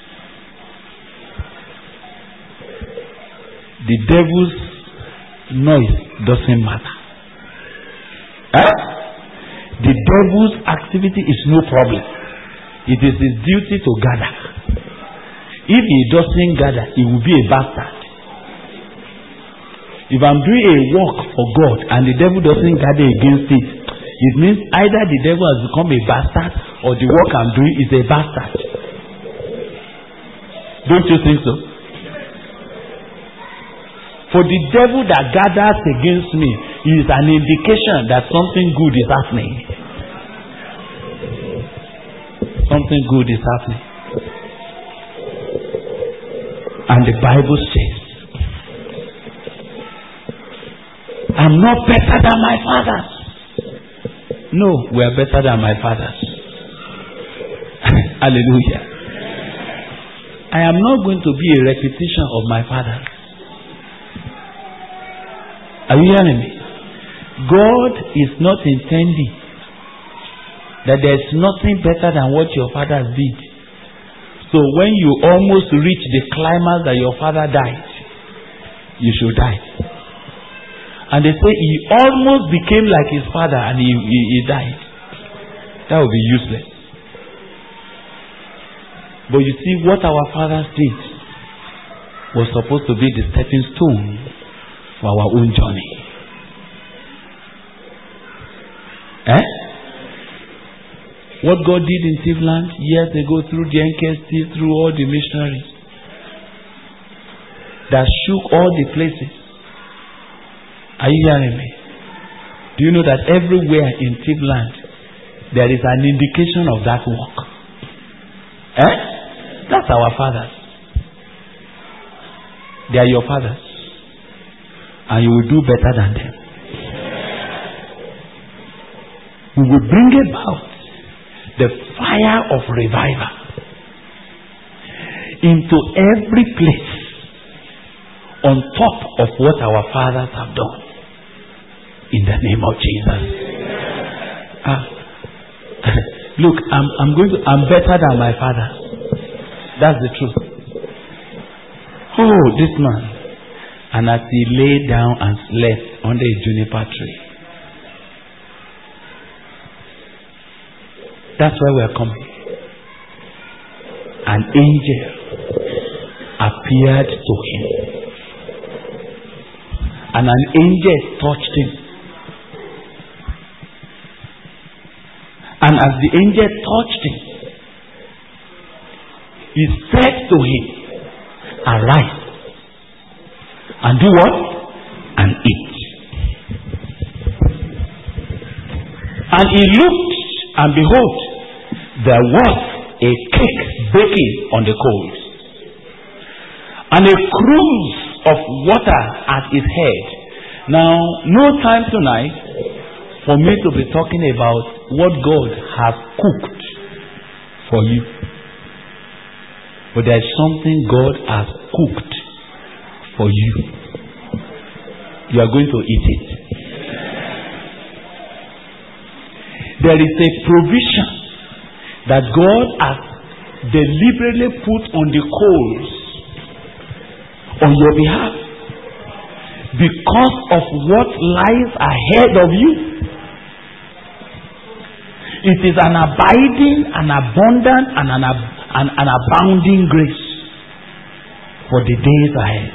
The devil's noise doesn't matter. Eh? The devil's activity is no problem. It is his duty to gather. If he doesn't gather, he will be a bastard. If I'm doing a work for God and the devil doesn't gather against it, it means either the devil has become a bastard or the work I'm doing is a bastard. Don't you think so? For the devil that gathers against me is an indication that something good is happening. Something good is happening. And the Bible says, I'm not better than my fathers. No, we are better than my fathers. Hallelujah. I am not going to be a repetition of my fathers. Are you hearing me? God is not intending that there is nothing better than what your fathers did. So when you almost reach the climax that your father died, you should die. And they say he almost became like his father and he, he, he died. That would be useless. But you see, what our fathers did was supposed to be the stepping stone for our own journey. Eh? What God did in Cleveland years ago through the N K S T, through all the missionaries that shook all the places. Are you hearing me? Do you know that everywhere in Cleveland there is an indication of that work? Eh? That's our fathers. They are your fathers. And you will do better than them. We will bring about the fire of revival into every place on top of what our fathers have done. In the name of Jesus. Ah. Look, I'm, I'm going to, I'm better than my father. That's the truth. Oh, this man. And as he lay down and slept under a juniper tree. That's why we are coming. An angel appeared to him. And an angel touched him. And as the angel touched him, he said to him, arise and do what? And eat. And he looked, and behold, there was a cake baking on the coals, and a cruse of water at his head. Now, no time tonight for me to be talking about what God has cooked for you. But there is something God has cooked for you. You are going to eat it. There is a provision that God has deliberately put on the coals on your behalf because of what lies ahead of you. It is an abiding, an abundant, and an, ab- an, an abounding grace for the days ahead.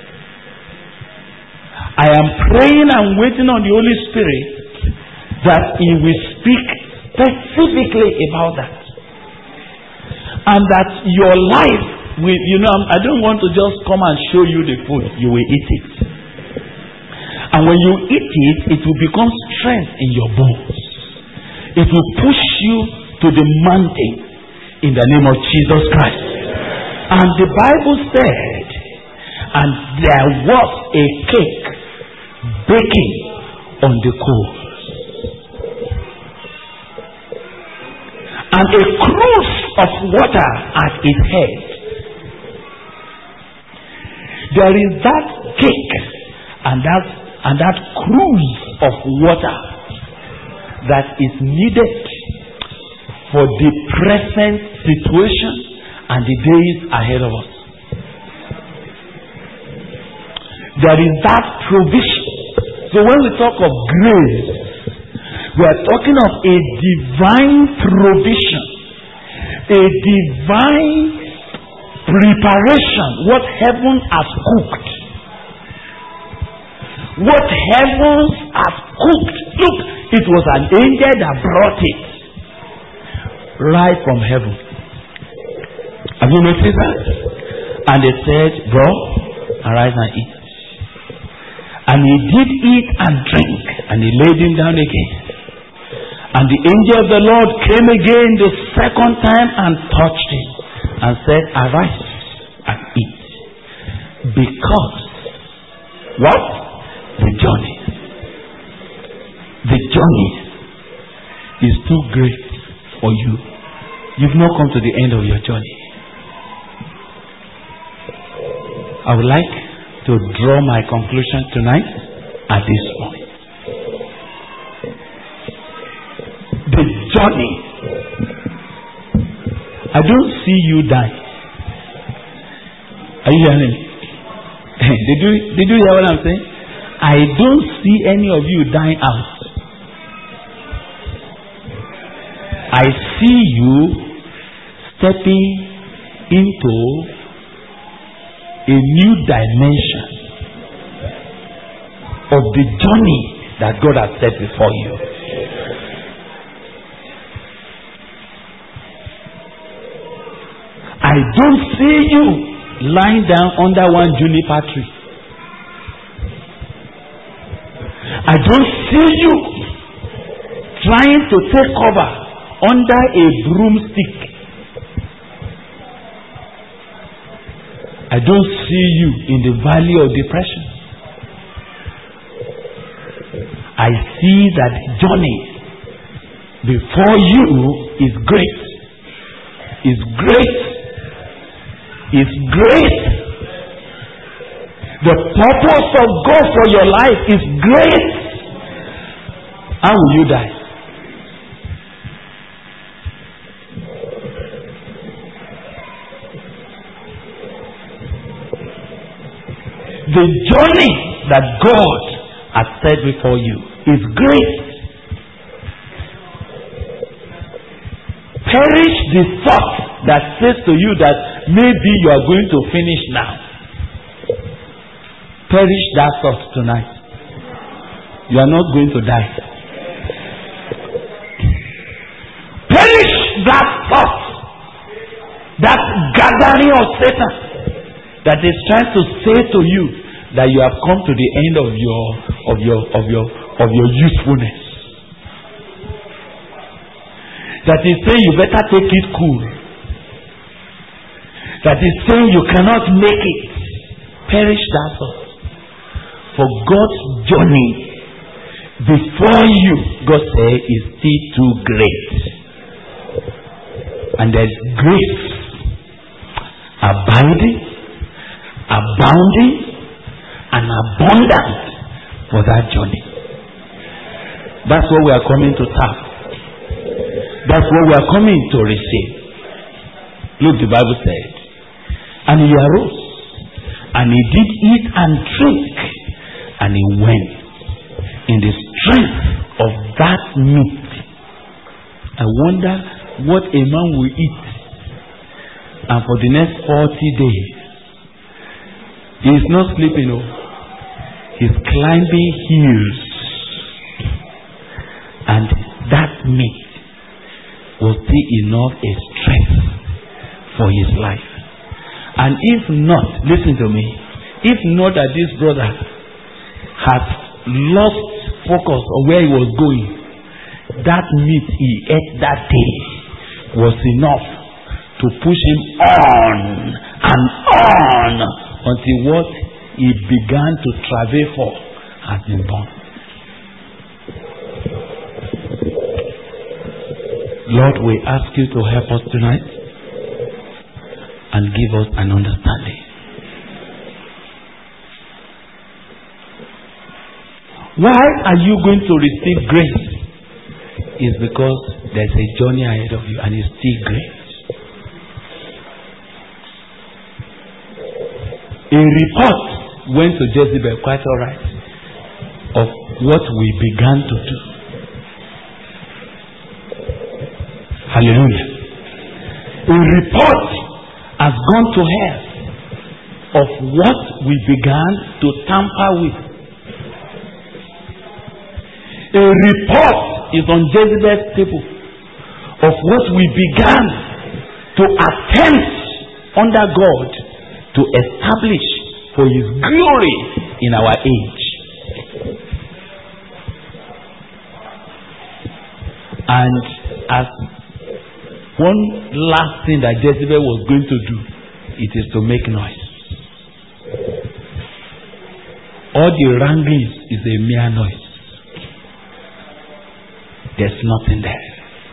I am praying and waiting on the Holy Spirit that He will speak specifically about that. And that your life will, you know, I don't want to just come and show you the food. You will eat it. And when you eat it, it will become strength in your bones. It will push you to the mountain in the name of Jesus Christ. And the Bible said, and there was a cake baking on the coals, and a cruse of water at its head. There is that cake and that and that cruse of water that is needed for the present situation and the days ahead of us. There is that provision. So when we talk of grace, we are talking of a divine provision, a divine preparation, what heaven has cooked. What heavens have cooked. Look, it was an angel that brought it right from heaven. Have you noticed that? And they said, bro, arise and eat. And he did eat and drink, and he laid him down again. And the angel of the Lord came again the second time and touched him and said, arise and eat. Because what? The journey. The journey is too great for you. You've not come to the end of your journey. I would like to draw my conclusion tonight at this point. The journey. I don't see you die. Are you hearing me? did you did you hear what I'm saying? I don't see any of you dying out. I see you stepping into a new dimension of the journey that God has set before you. I don't see you lying down under one juniper tree. I don't see you trying to take cover under a broomstick. I don't see you in the valley of depression. I see that journey before you is great. Is great. Is great. The purpose of God for your life is great. How will you die? The journey that God has set before you is great. Perish the thought that says to you that maybe you are going to finish now. Perish that thought tonight. You are not going to die. Perish that thought. That gathering of Satan that is trying to say to you that you have come to the end of your of your of your of your usefulness. That is saying you better take it cool. That is saying you cannot make it. Perish that thought. For God's journey before you, God said, is still too great. And there is grace abiding, abounding, and abundant for that journey. That's what we are coming to tap. That's what we are coming to receive. Look, the Bible said, and he arose, and he did eat and drink, and he went in the strength of that meat. I wonder what a man will eat, and for the next forty days, he is not sleeping. Oh, he's climbing hills, and that meat will be enough a strength for his life. And if not, listen to me, if not that this brother has lost focus on where he was going, that meat he ate that day was enough to push him on and on until what he began to travel for has been born. Lord, we ask you to help us tonight and give us an understanding. Why are you going to receive grace? It's because there's a journey ahead of you and it's still great. A report went to Jezebel, quite alright, of what we began to do. Hallelujah. A report has gone to hell of what we began to tamper with. A report is on Jezebel's table of what we began to attempt under God to establish for his glory in our age. And as one last thing that Jezebel was going to do, it is to make noise. All the wranglings is a mere noise. There's nothing there.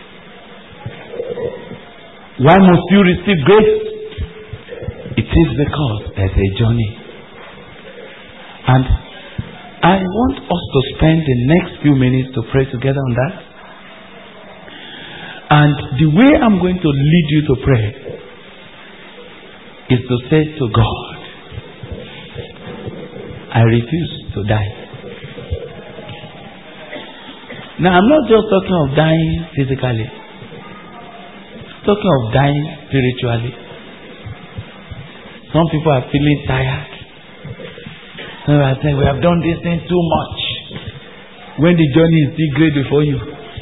Why must you receive grace? It is because there's a journey. And I want us to spend the next few minutes to pray together on that. And the way I'm going to lead you to pray is to say to God, I refuse to die. Now, I'm not just talking of dying physically. I'm talking of dying spiritually. Some people are feeling tired. Some are saying, we have done this thing too much. When the journey is still great before you.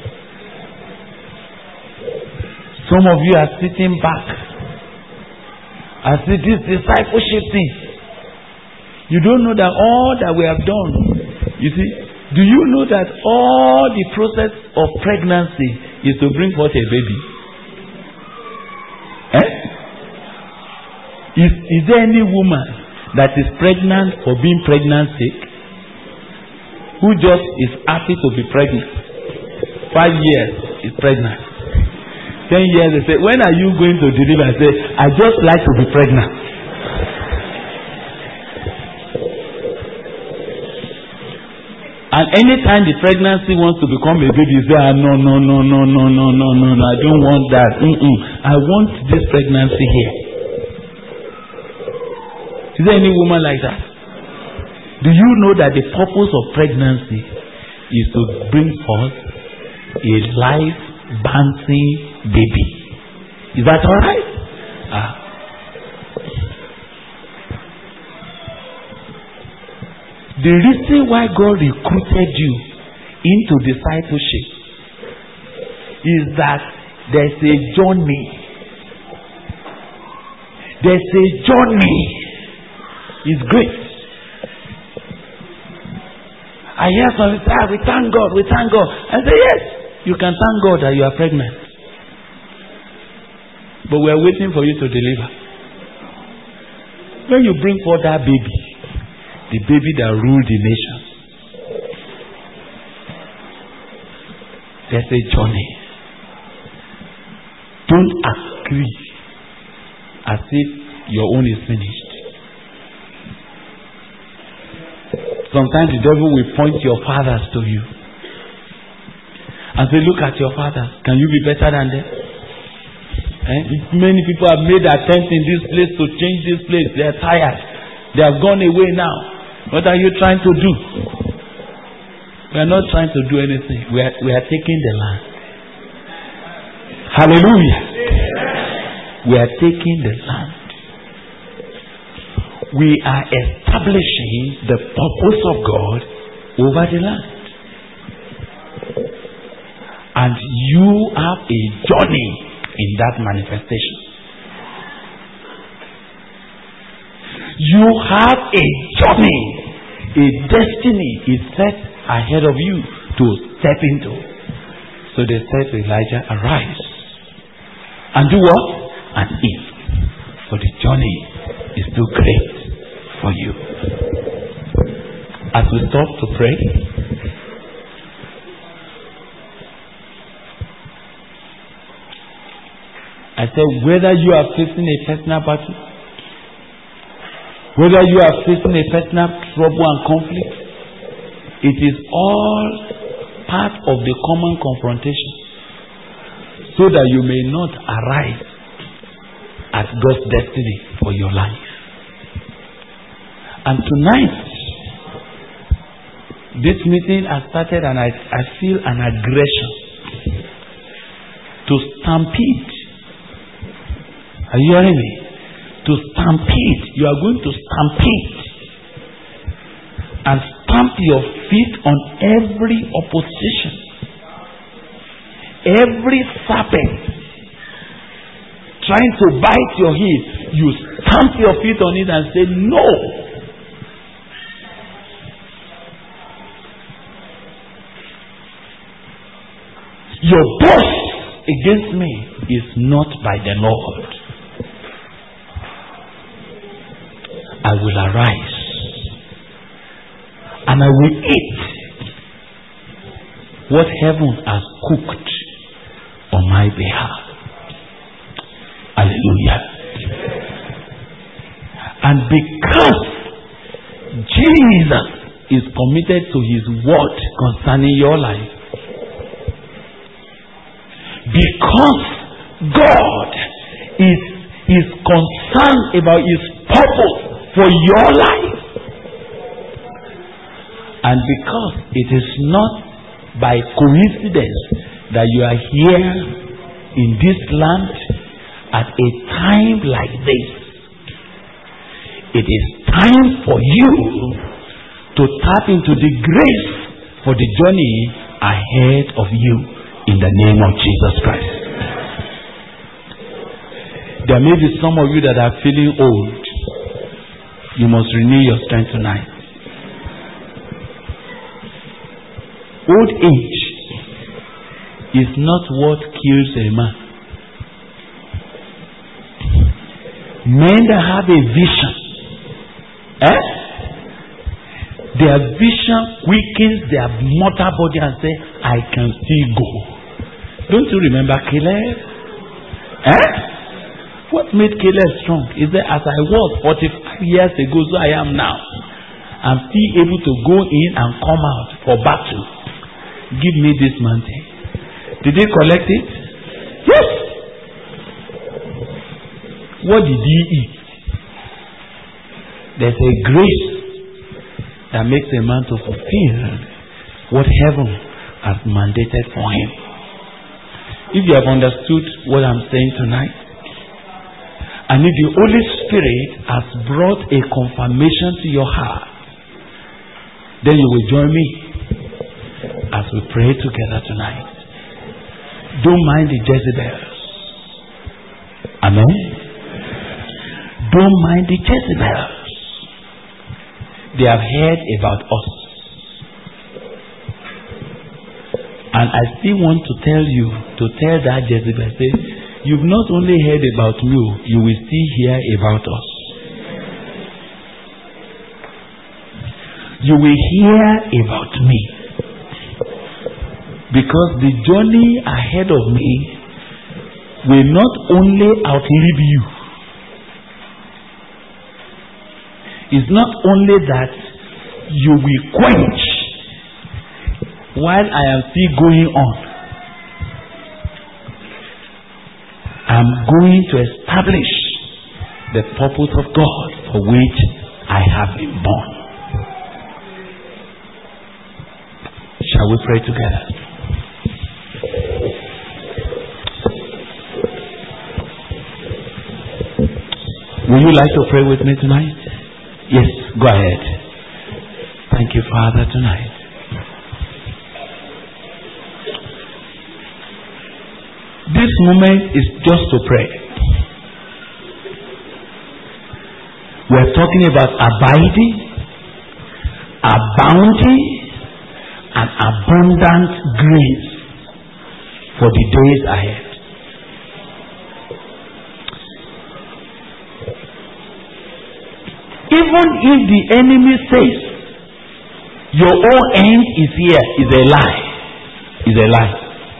Some of you are sitting back. I see this discipleship thing. You don't know that all that we have done. You see, do you know that all the process of pregnancy is to bring forth a baby? Eh? Is, is there any woman that is pregnant for being pregnant sake? Who just is happy to be pregnant? Five years is pregnant. Ten years they say, when are you going to deliver? I say, I just like to be pregnant. And anytime the pregnancy wants to become a baby, you say, ah, no, no, no, no, no, no, no, no, no, I don't want that. Mm-mm. I want this pregnancy here. Is there any woman like that? Do you know that the purpose of pregnancy is to bring forth a life bouncing baby? Is that all right? Ah. The reason why God recruited you into discipleship is that there's a journey. There's a journey. It's great. I hear some people say, ah, we thank God, we thank God. I say, yes, you can thank God that you are pregnant. But we are waiting for you to deliver. When you bring forth that baby, the baby that ruled the nation, there's a journey. Don't agree as if your own is finished. Sometimes the devil will point your fathers to you and say, look at your fathers. Can you be better than them? Eh? Many people have made attempts in this place to change this place. They are tired. They have gone away now. What are you trying to do? We are not trying to do anything. We are, we are taking the land. Hallelujah. We are taking the land. We are establishing the purpose of God over the land. And you have a journey in that manifestation. You have a journey. A destiny is set ahead of you to step into. So they said to Elijah, arise and do what? And eat. For the journey is too great for you. As we stop to pray, I said, whether you are facing a personal battle, whether you are facing a personal trouble and conflict, it is all part of the common confrontation, so that you may not arrive at God's destiny for your life. And tonight, this meeting has started, and I, I feel an aggression to stampede. Are you hearing me? To stampede. You are going to stampede and stamp your feet on every opposition, every serpent trying to bite your heel. You stamp your feet on it and say, no. Your boast against me is not by the Lord. I will arise and I will eat what heaven has cooked on my behalf. Hallelujah. And because Jesus is committed to his word concerning your life, because God is, is concerned about his purpose for your life, and because it is not by coincidence that you are here in this land at a time like this, it is time for you to tap into the grace for the journey ahead of you in the name of Jesus Christ. There may be some of you that are feeling old. You must renew your strength tonight. Old age is not what kills a man. Men that have a vision, eh? Their vision quickens their mortal body and say, I can still go. Don't you remember Caleb? Eh? What made Caleb strong is that as I was forty-five years ago, so I am now. I'm still able to go in and come out for battle. Give me this mountain. Did they collect it? Yes. What did he eat? There's a grace that makes a man to fulfill what heaven has mandated for him. If you have understood what I'm saying tonight, and if the Holy Spirit has brought a confirmation to your heart, then you will join me as we pray together tonight. Don't mind the Jezebels. Amen. Don't mind the Jezebels. They have heard about us. And I still want to tell you, to tell that Jezebel, say, you've not only heard about me, you will still hear about us. You will hear about me. Because the journey ahead of me will not only outlive you. It's not only that you will quench while I am still going on. I'm going to establish the purpose of God for which I have been born. Shall we pray together? Would you like to pray with me tonight? Yes, go ahead. Thank you, Father, tonight. This moment is just to pray. We're talking about abiding, abounding, and abundant grace for the days ahead. Even if the enemy says your own end is here, is a lie. Is a lie.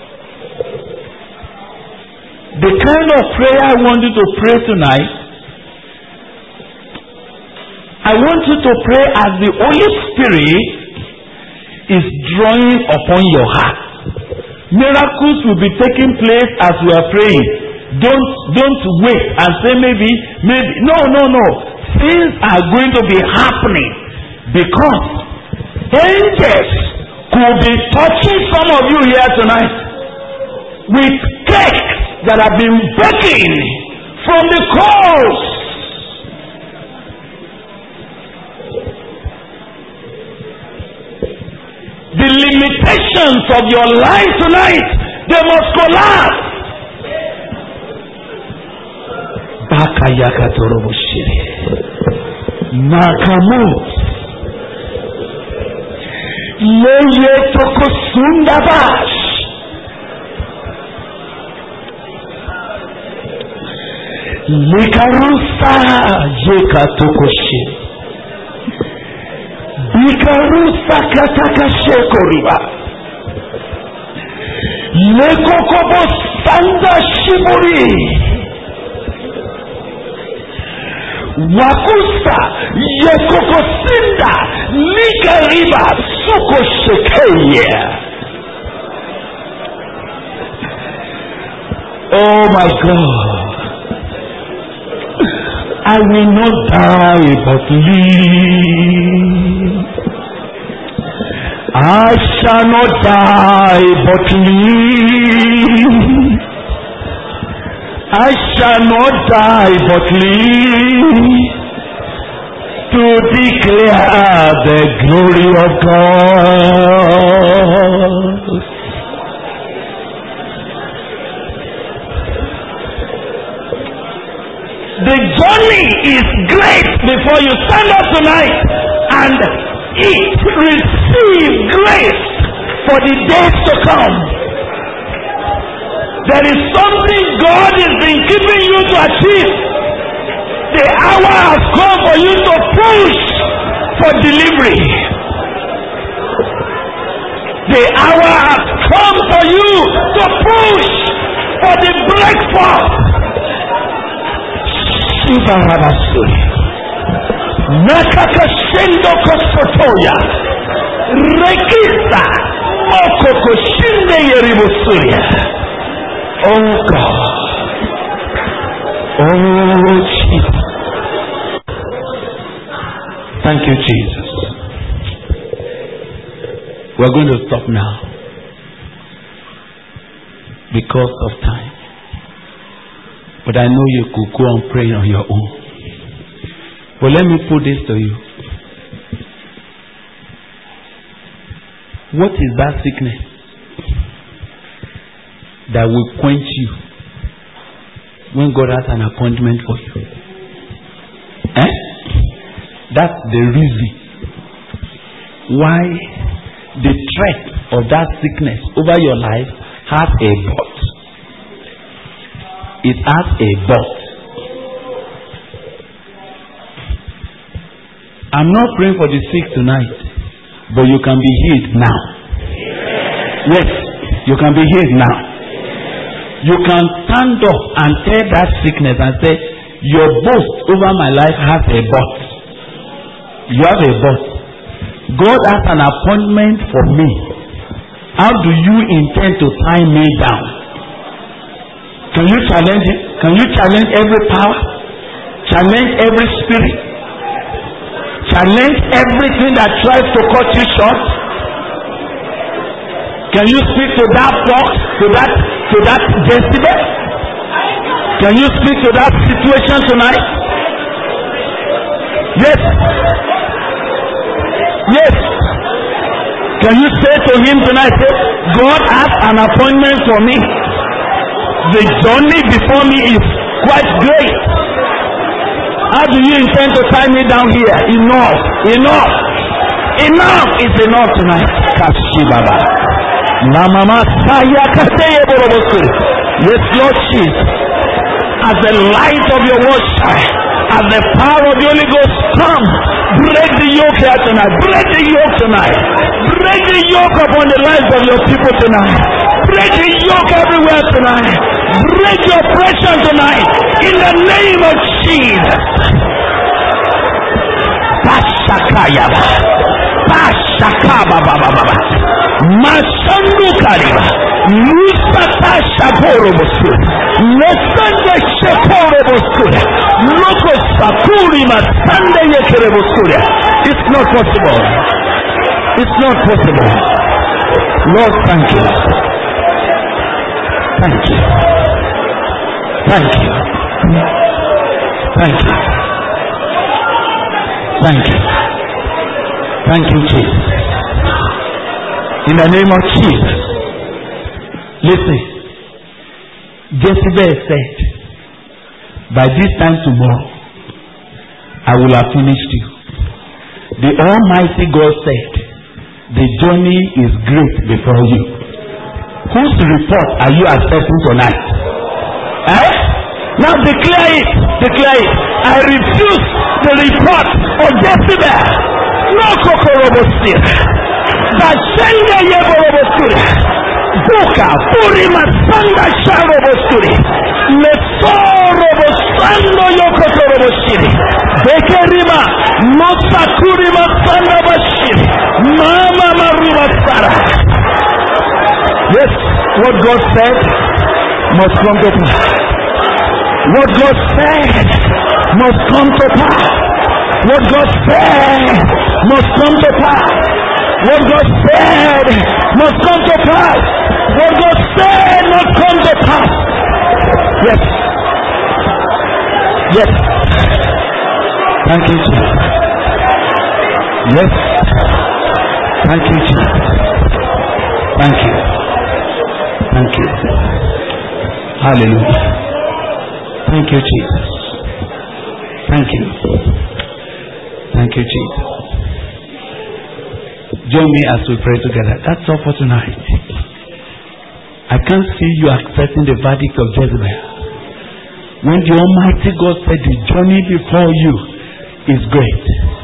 The kind of prayer I want you to pray tonight, I want you to pray as the Holy Spirit is drawing upon your heart. Miracles will be taking place as we are praying. Don't don't wait and say maybe, maybe. No, no, no. Things are going to be happening because angels could be touching some of you here tonight with cakes that have been baking from the coals. The limitations of your life tonight, they must collapse. Bakayakatoroboshiri. Nakamut. Leye tokosundabash. Likarusa yekatokoshi. Bikarusa katakashekoriba. Lekokobo sanda shiburi. Wakusa yekokosinda likariba suko shekeye. Oh my God, I will not die but live. I shall not die but live. I shall not die but live to declare the glory of God. The journey is great before you stand up tonight, and it receive grace for the days to come. There is something God has been keeping you to achieve. The hour has come for you to push for delivery. The hour has come for you to push for the breakthrough. Shibarabasuri. Nakakashendo kosotoya. Rekisa. Mokoko shinde yeribusuria. Oh God. Oh Jesus. Thank you, Jesus. We're going to stop now because of time. But I know you could go and pray on your own. But let me put this to you. What is that sickness that will quench you when God has an appointment for you? Eh? That's the reason why the threat of that sickness over your life has a but. It has a but. I'm not praying for the sick tonight, but you can be healed now. Yes, you can be healed now. You can stand up and tell that sickness and say, your boast over my life has a but. You have a but. God has an appointment for me. How do you intend to tie me down? Can you challenge it? Can you challenge every power? Challenge every spirit? Challenge everything that tries to cut you short? Can you speak to that fox, to that, to that Jezebel? Can you speak to that situation tonight? Yes. Yes. Can you say to him tonight, say, God has an appointment for me. The journey before me is quite great. How do you intend to tie me down here? Enough. Enough. Enough is enough tonight. Kashibaba. Namama saya kaseye borobosuri. Yes, Lord Jesus. As the light of your word shine, as the power of the Holy Ghost come, break the yoke here tonight. Break the yoke tonight. Break the yoke upon the lives of your people tonight. Break the yoke everywhere tonight. Break your oppression tonight. In the name of Jesus. Pashakayaba. Pashakababa. Masandu kariba. Lusata shaporo bosuri. Nesande shaporo bosuri. Loko sakuri masande yekere bosuri. It's not possible. It's not possible. Lord, thank you. Thank you. Thank you. Thank you. Thank you. Thank you, Jesus. In the name of Jesus. Listen. Jezebel said, by this time tomorrow, I will have finished you. The Almighty God said, the journey is great before you. Whose report are you accepting tonight? Eh? Now declare it. Declare it. I refuse the report of Jezebel. No kokorobosir. Bashenge yeborobosir. Buka purima sanda sharobosir. Lesorobosando yokotorobosir. Bekerima mosakurima sanda bashir. Mama maruma sara. Yes, what God said must come to pass. What God said must come to pass. What God said must come to pass. What God said must come to pass. What God said must come to pass. Yes. Yes. Thank you, Jesus. Yes. Thank you, Jesus. Thank you. Thank you. Hallelujah. Thank you, Jesus. Thank you. Thank you, Jesus. Join me as we pray together. That's all for tonight. I can't see you accepting the verdict of Jezebel. When the Almighty God said the journey before you is great.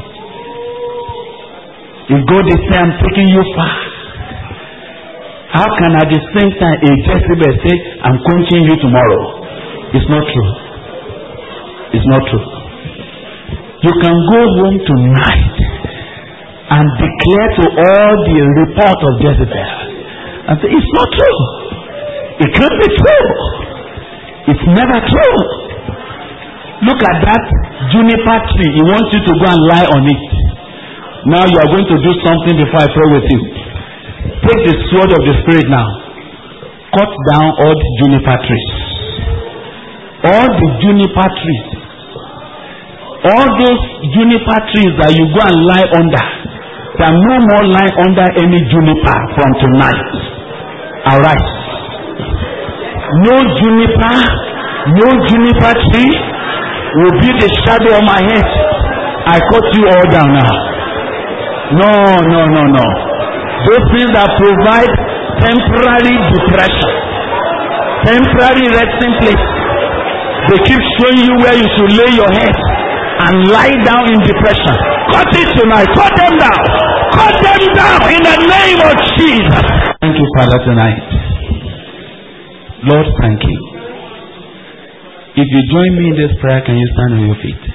If God is saying, I'm taking you far, how can at the same time a Jezebel say, I'm quenching you tomorrow? It's not true. It's not true. You can go home tonight and declare to all the report of Jezebel and say, it's not true. It can't be true. It's never true. Look at that juniper tree. He wants you to go and lie on it. Now you are going to do something before I pray with you. Take the sword of the Spirit now. Cut down all the juniper trees. All the juniper trees. All those juniper trees that you go and lie under. There are no more lie under any juniper from tonight. Arise. No juniper, no juniper tree will be the shadow of my head. I cut you all down now. No, no, no, no. Those things that provide temporary depression, temporary resting place. They keep showing you where you should lay your head and lie down in depression. Cut it tonight. Cut them down. Cut them down in the name of Jesus. Thank you, Father, tonight. Lord, thank you. If you join me in this prayer, can you stand on your feet?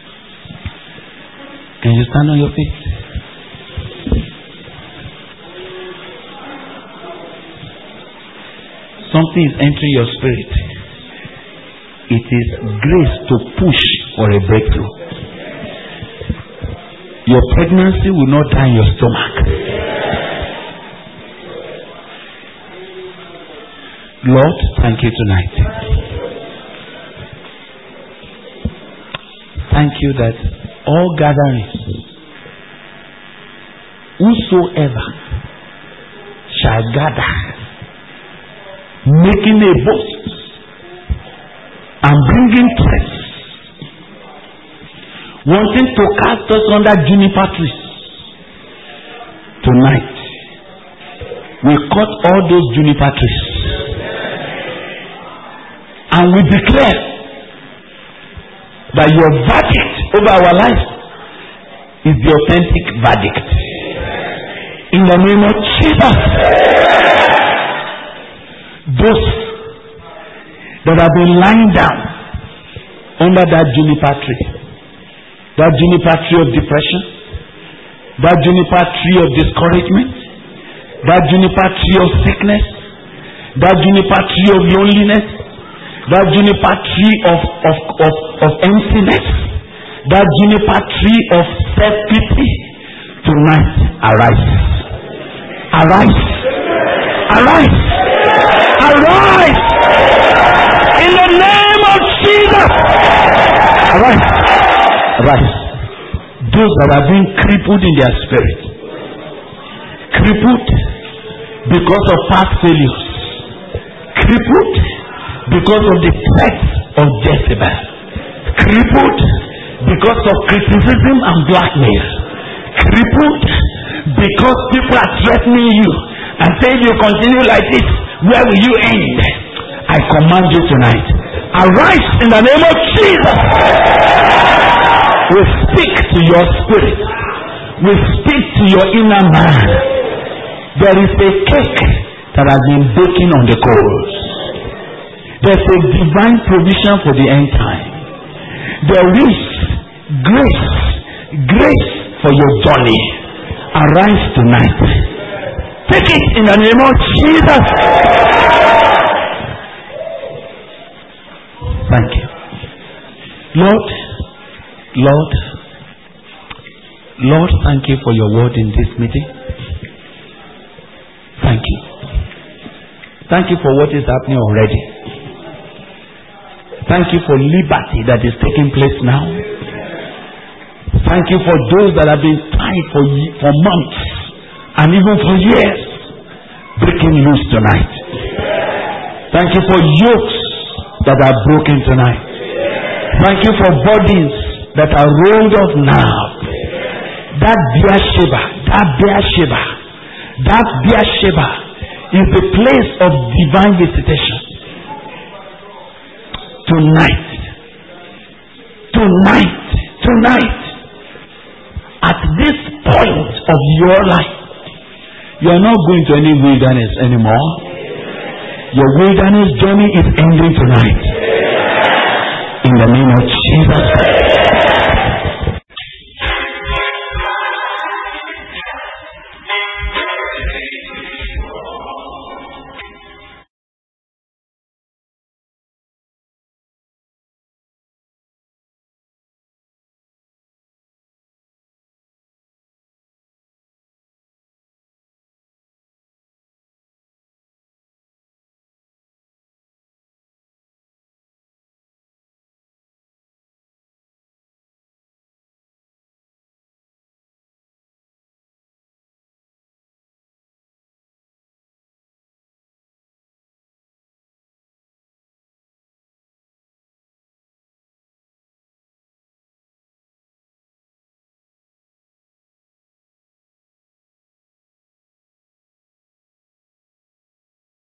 Can you stand on your feet? Something is entering your spirit. It is grace to push for a breakthrough. Your pregnancy will not die in your stomach. Lord, thank you tonight. Thank you that all gatherings, whosoever shall gather, making a boast and bringing threats, wanting to cast us under juniper trees, tonight we cut all those juniper trees and we declare that your verdict over our life is the authentic verdict. In the name of Jesus. Those that have been lying down under that juniper tree, that juniper tree of depression, that juniper tree of discouragement, that juniper tree of sickness, that juniper tree of loneliness, that juniper tree of, of, of, of emptiness, that juniper tree of self-pity, tonight arise. Arise. Arise. Arise. In the name of Jesus. Arise. Arise. Those that are being crippled in their spirit, crippled because of past failures, crippled because of the threats of Jezebel, crippled because of criticism and blackmail, crippled because people are threatening you and saying, if you continue like this, where will you end? I command you tonight, arise in the name of Jesus. We speak to your spirit. We speak to your inner man. There is a cake that has been baking on the coals. There's a divine provision for the end time. There is grace, grace for your journey. Arise tonight. Take it in the name of Jesus. Thank you. Lord, Lord, Lord, thank you for your word in this meeting. Thank you. Thank you for what is happening already. Thank you for liberty that is taking place now. Thank you for those that have been tied carried for, for months and even for years, breaking loose tonight. Thank you for yokes that are broken tonight. Thank you for bodies that are rolled off now. That Beersheba, that Beersheba, that Beersheba is the place of divine visitation. Tonight, tonight, tonight, at this point of your life, you are not going to any wilderness anymore. Your wilderness journey is ending tonight. In the name of Jesus.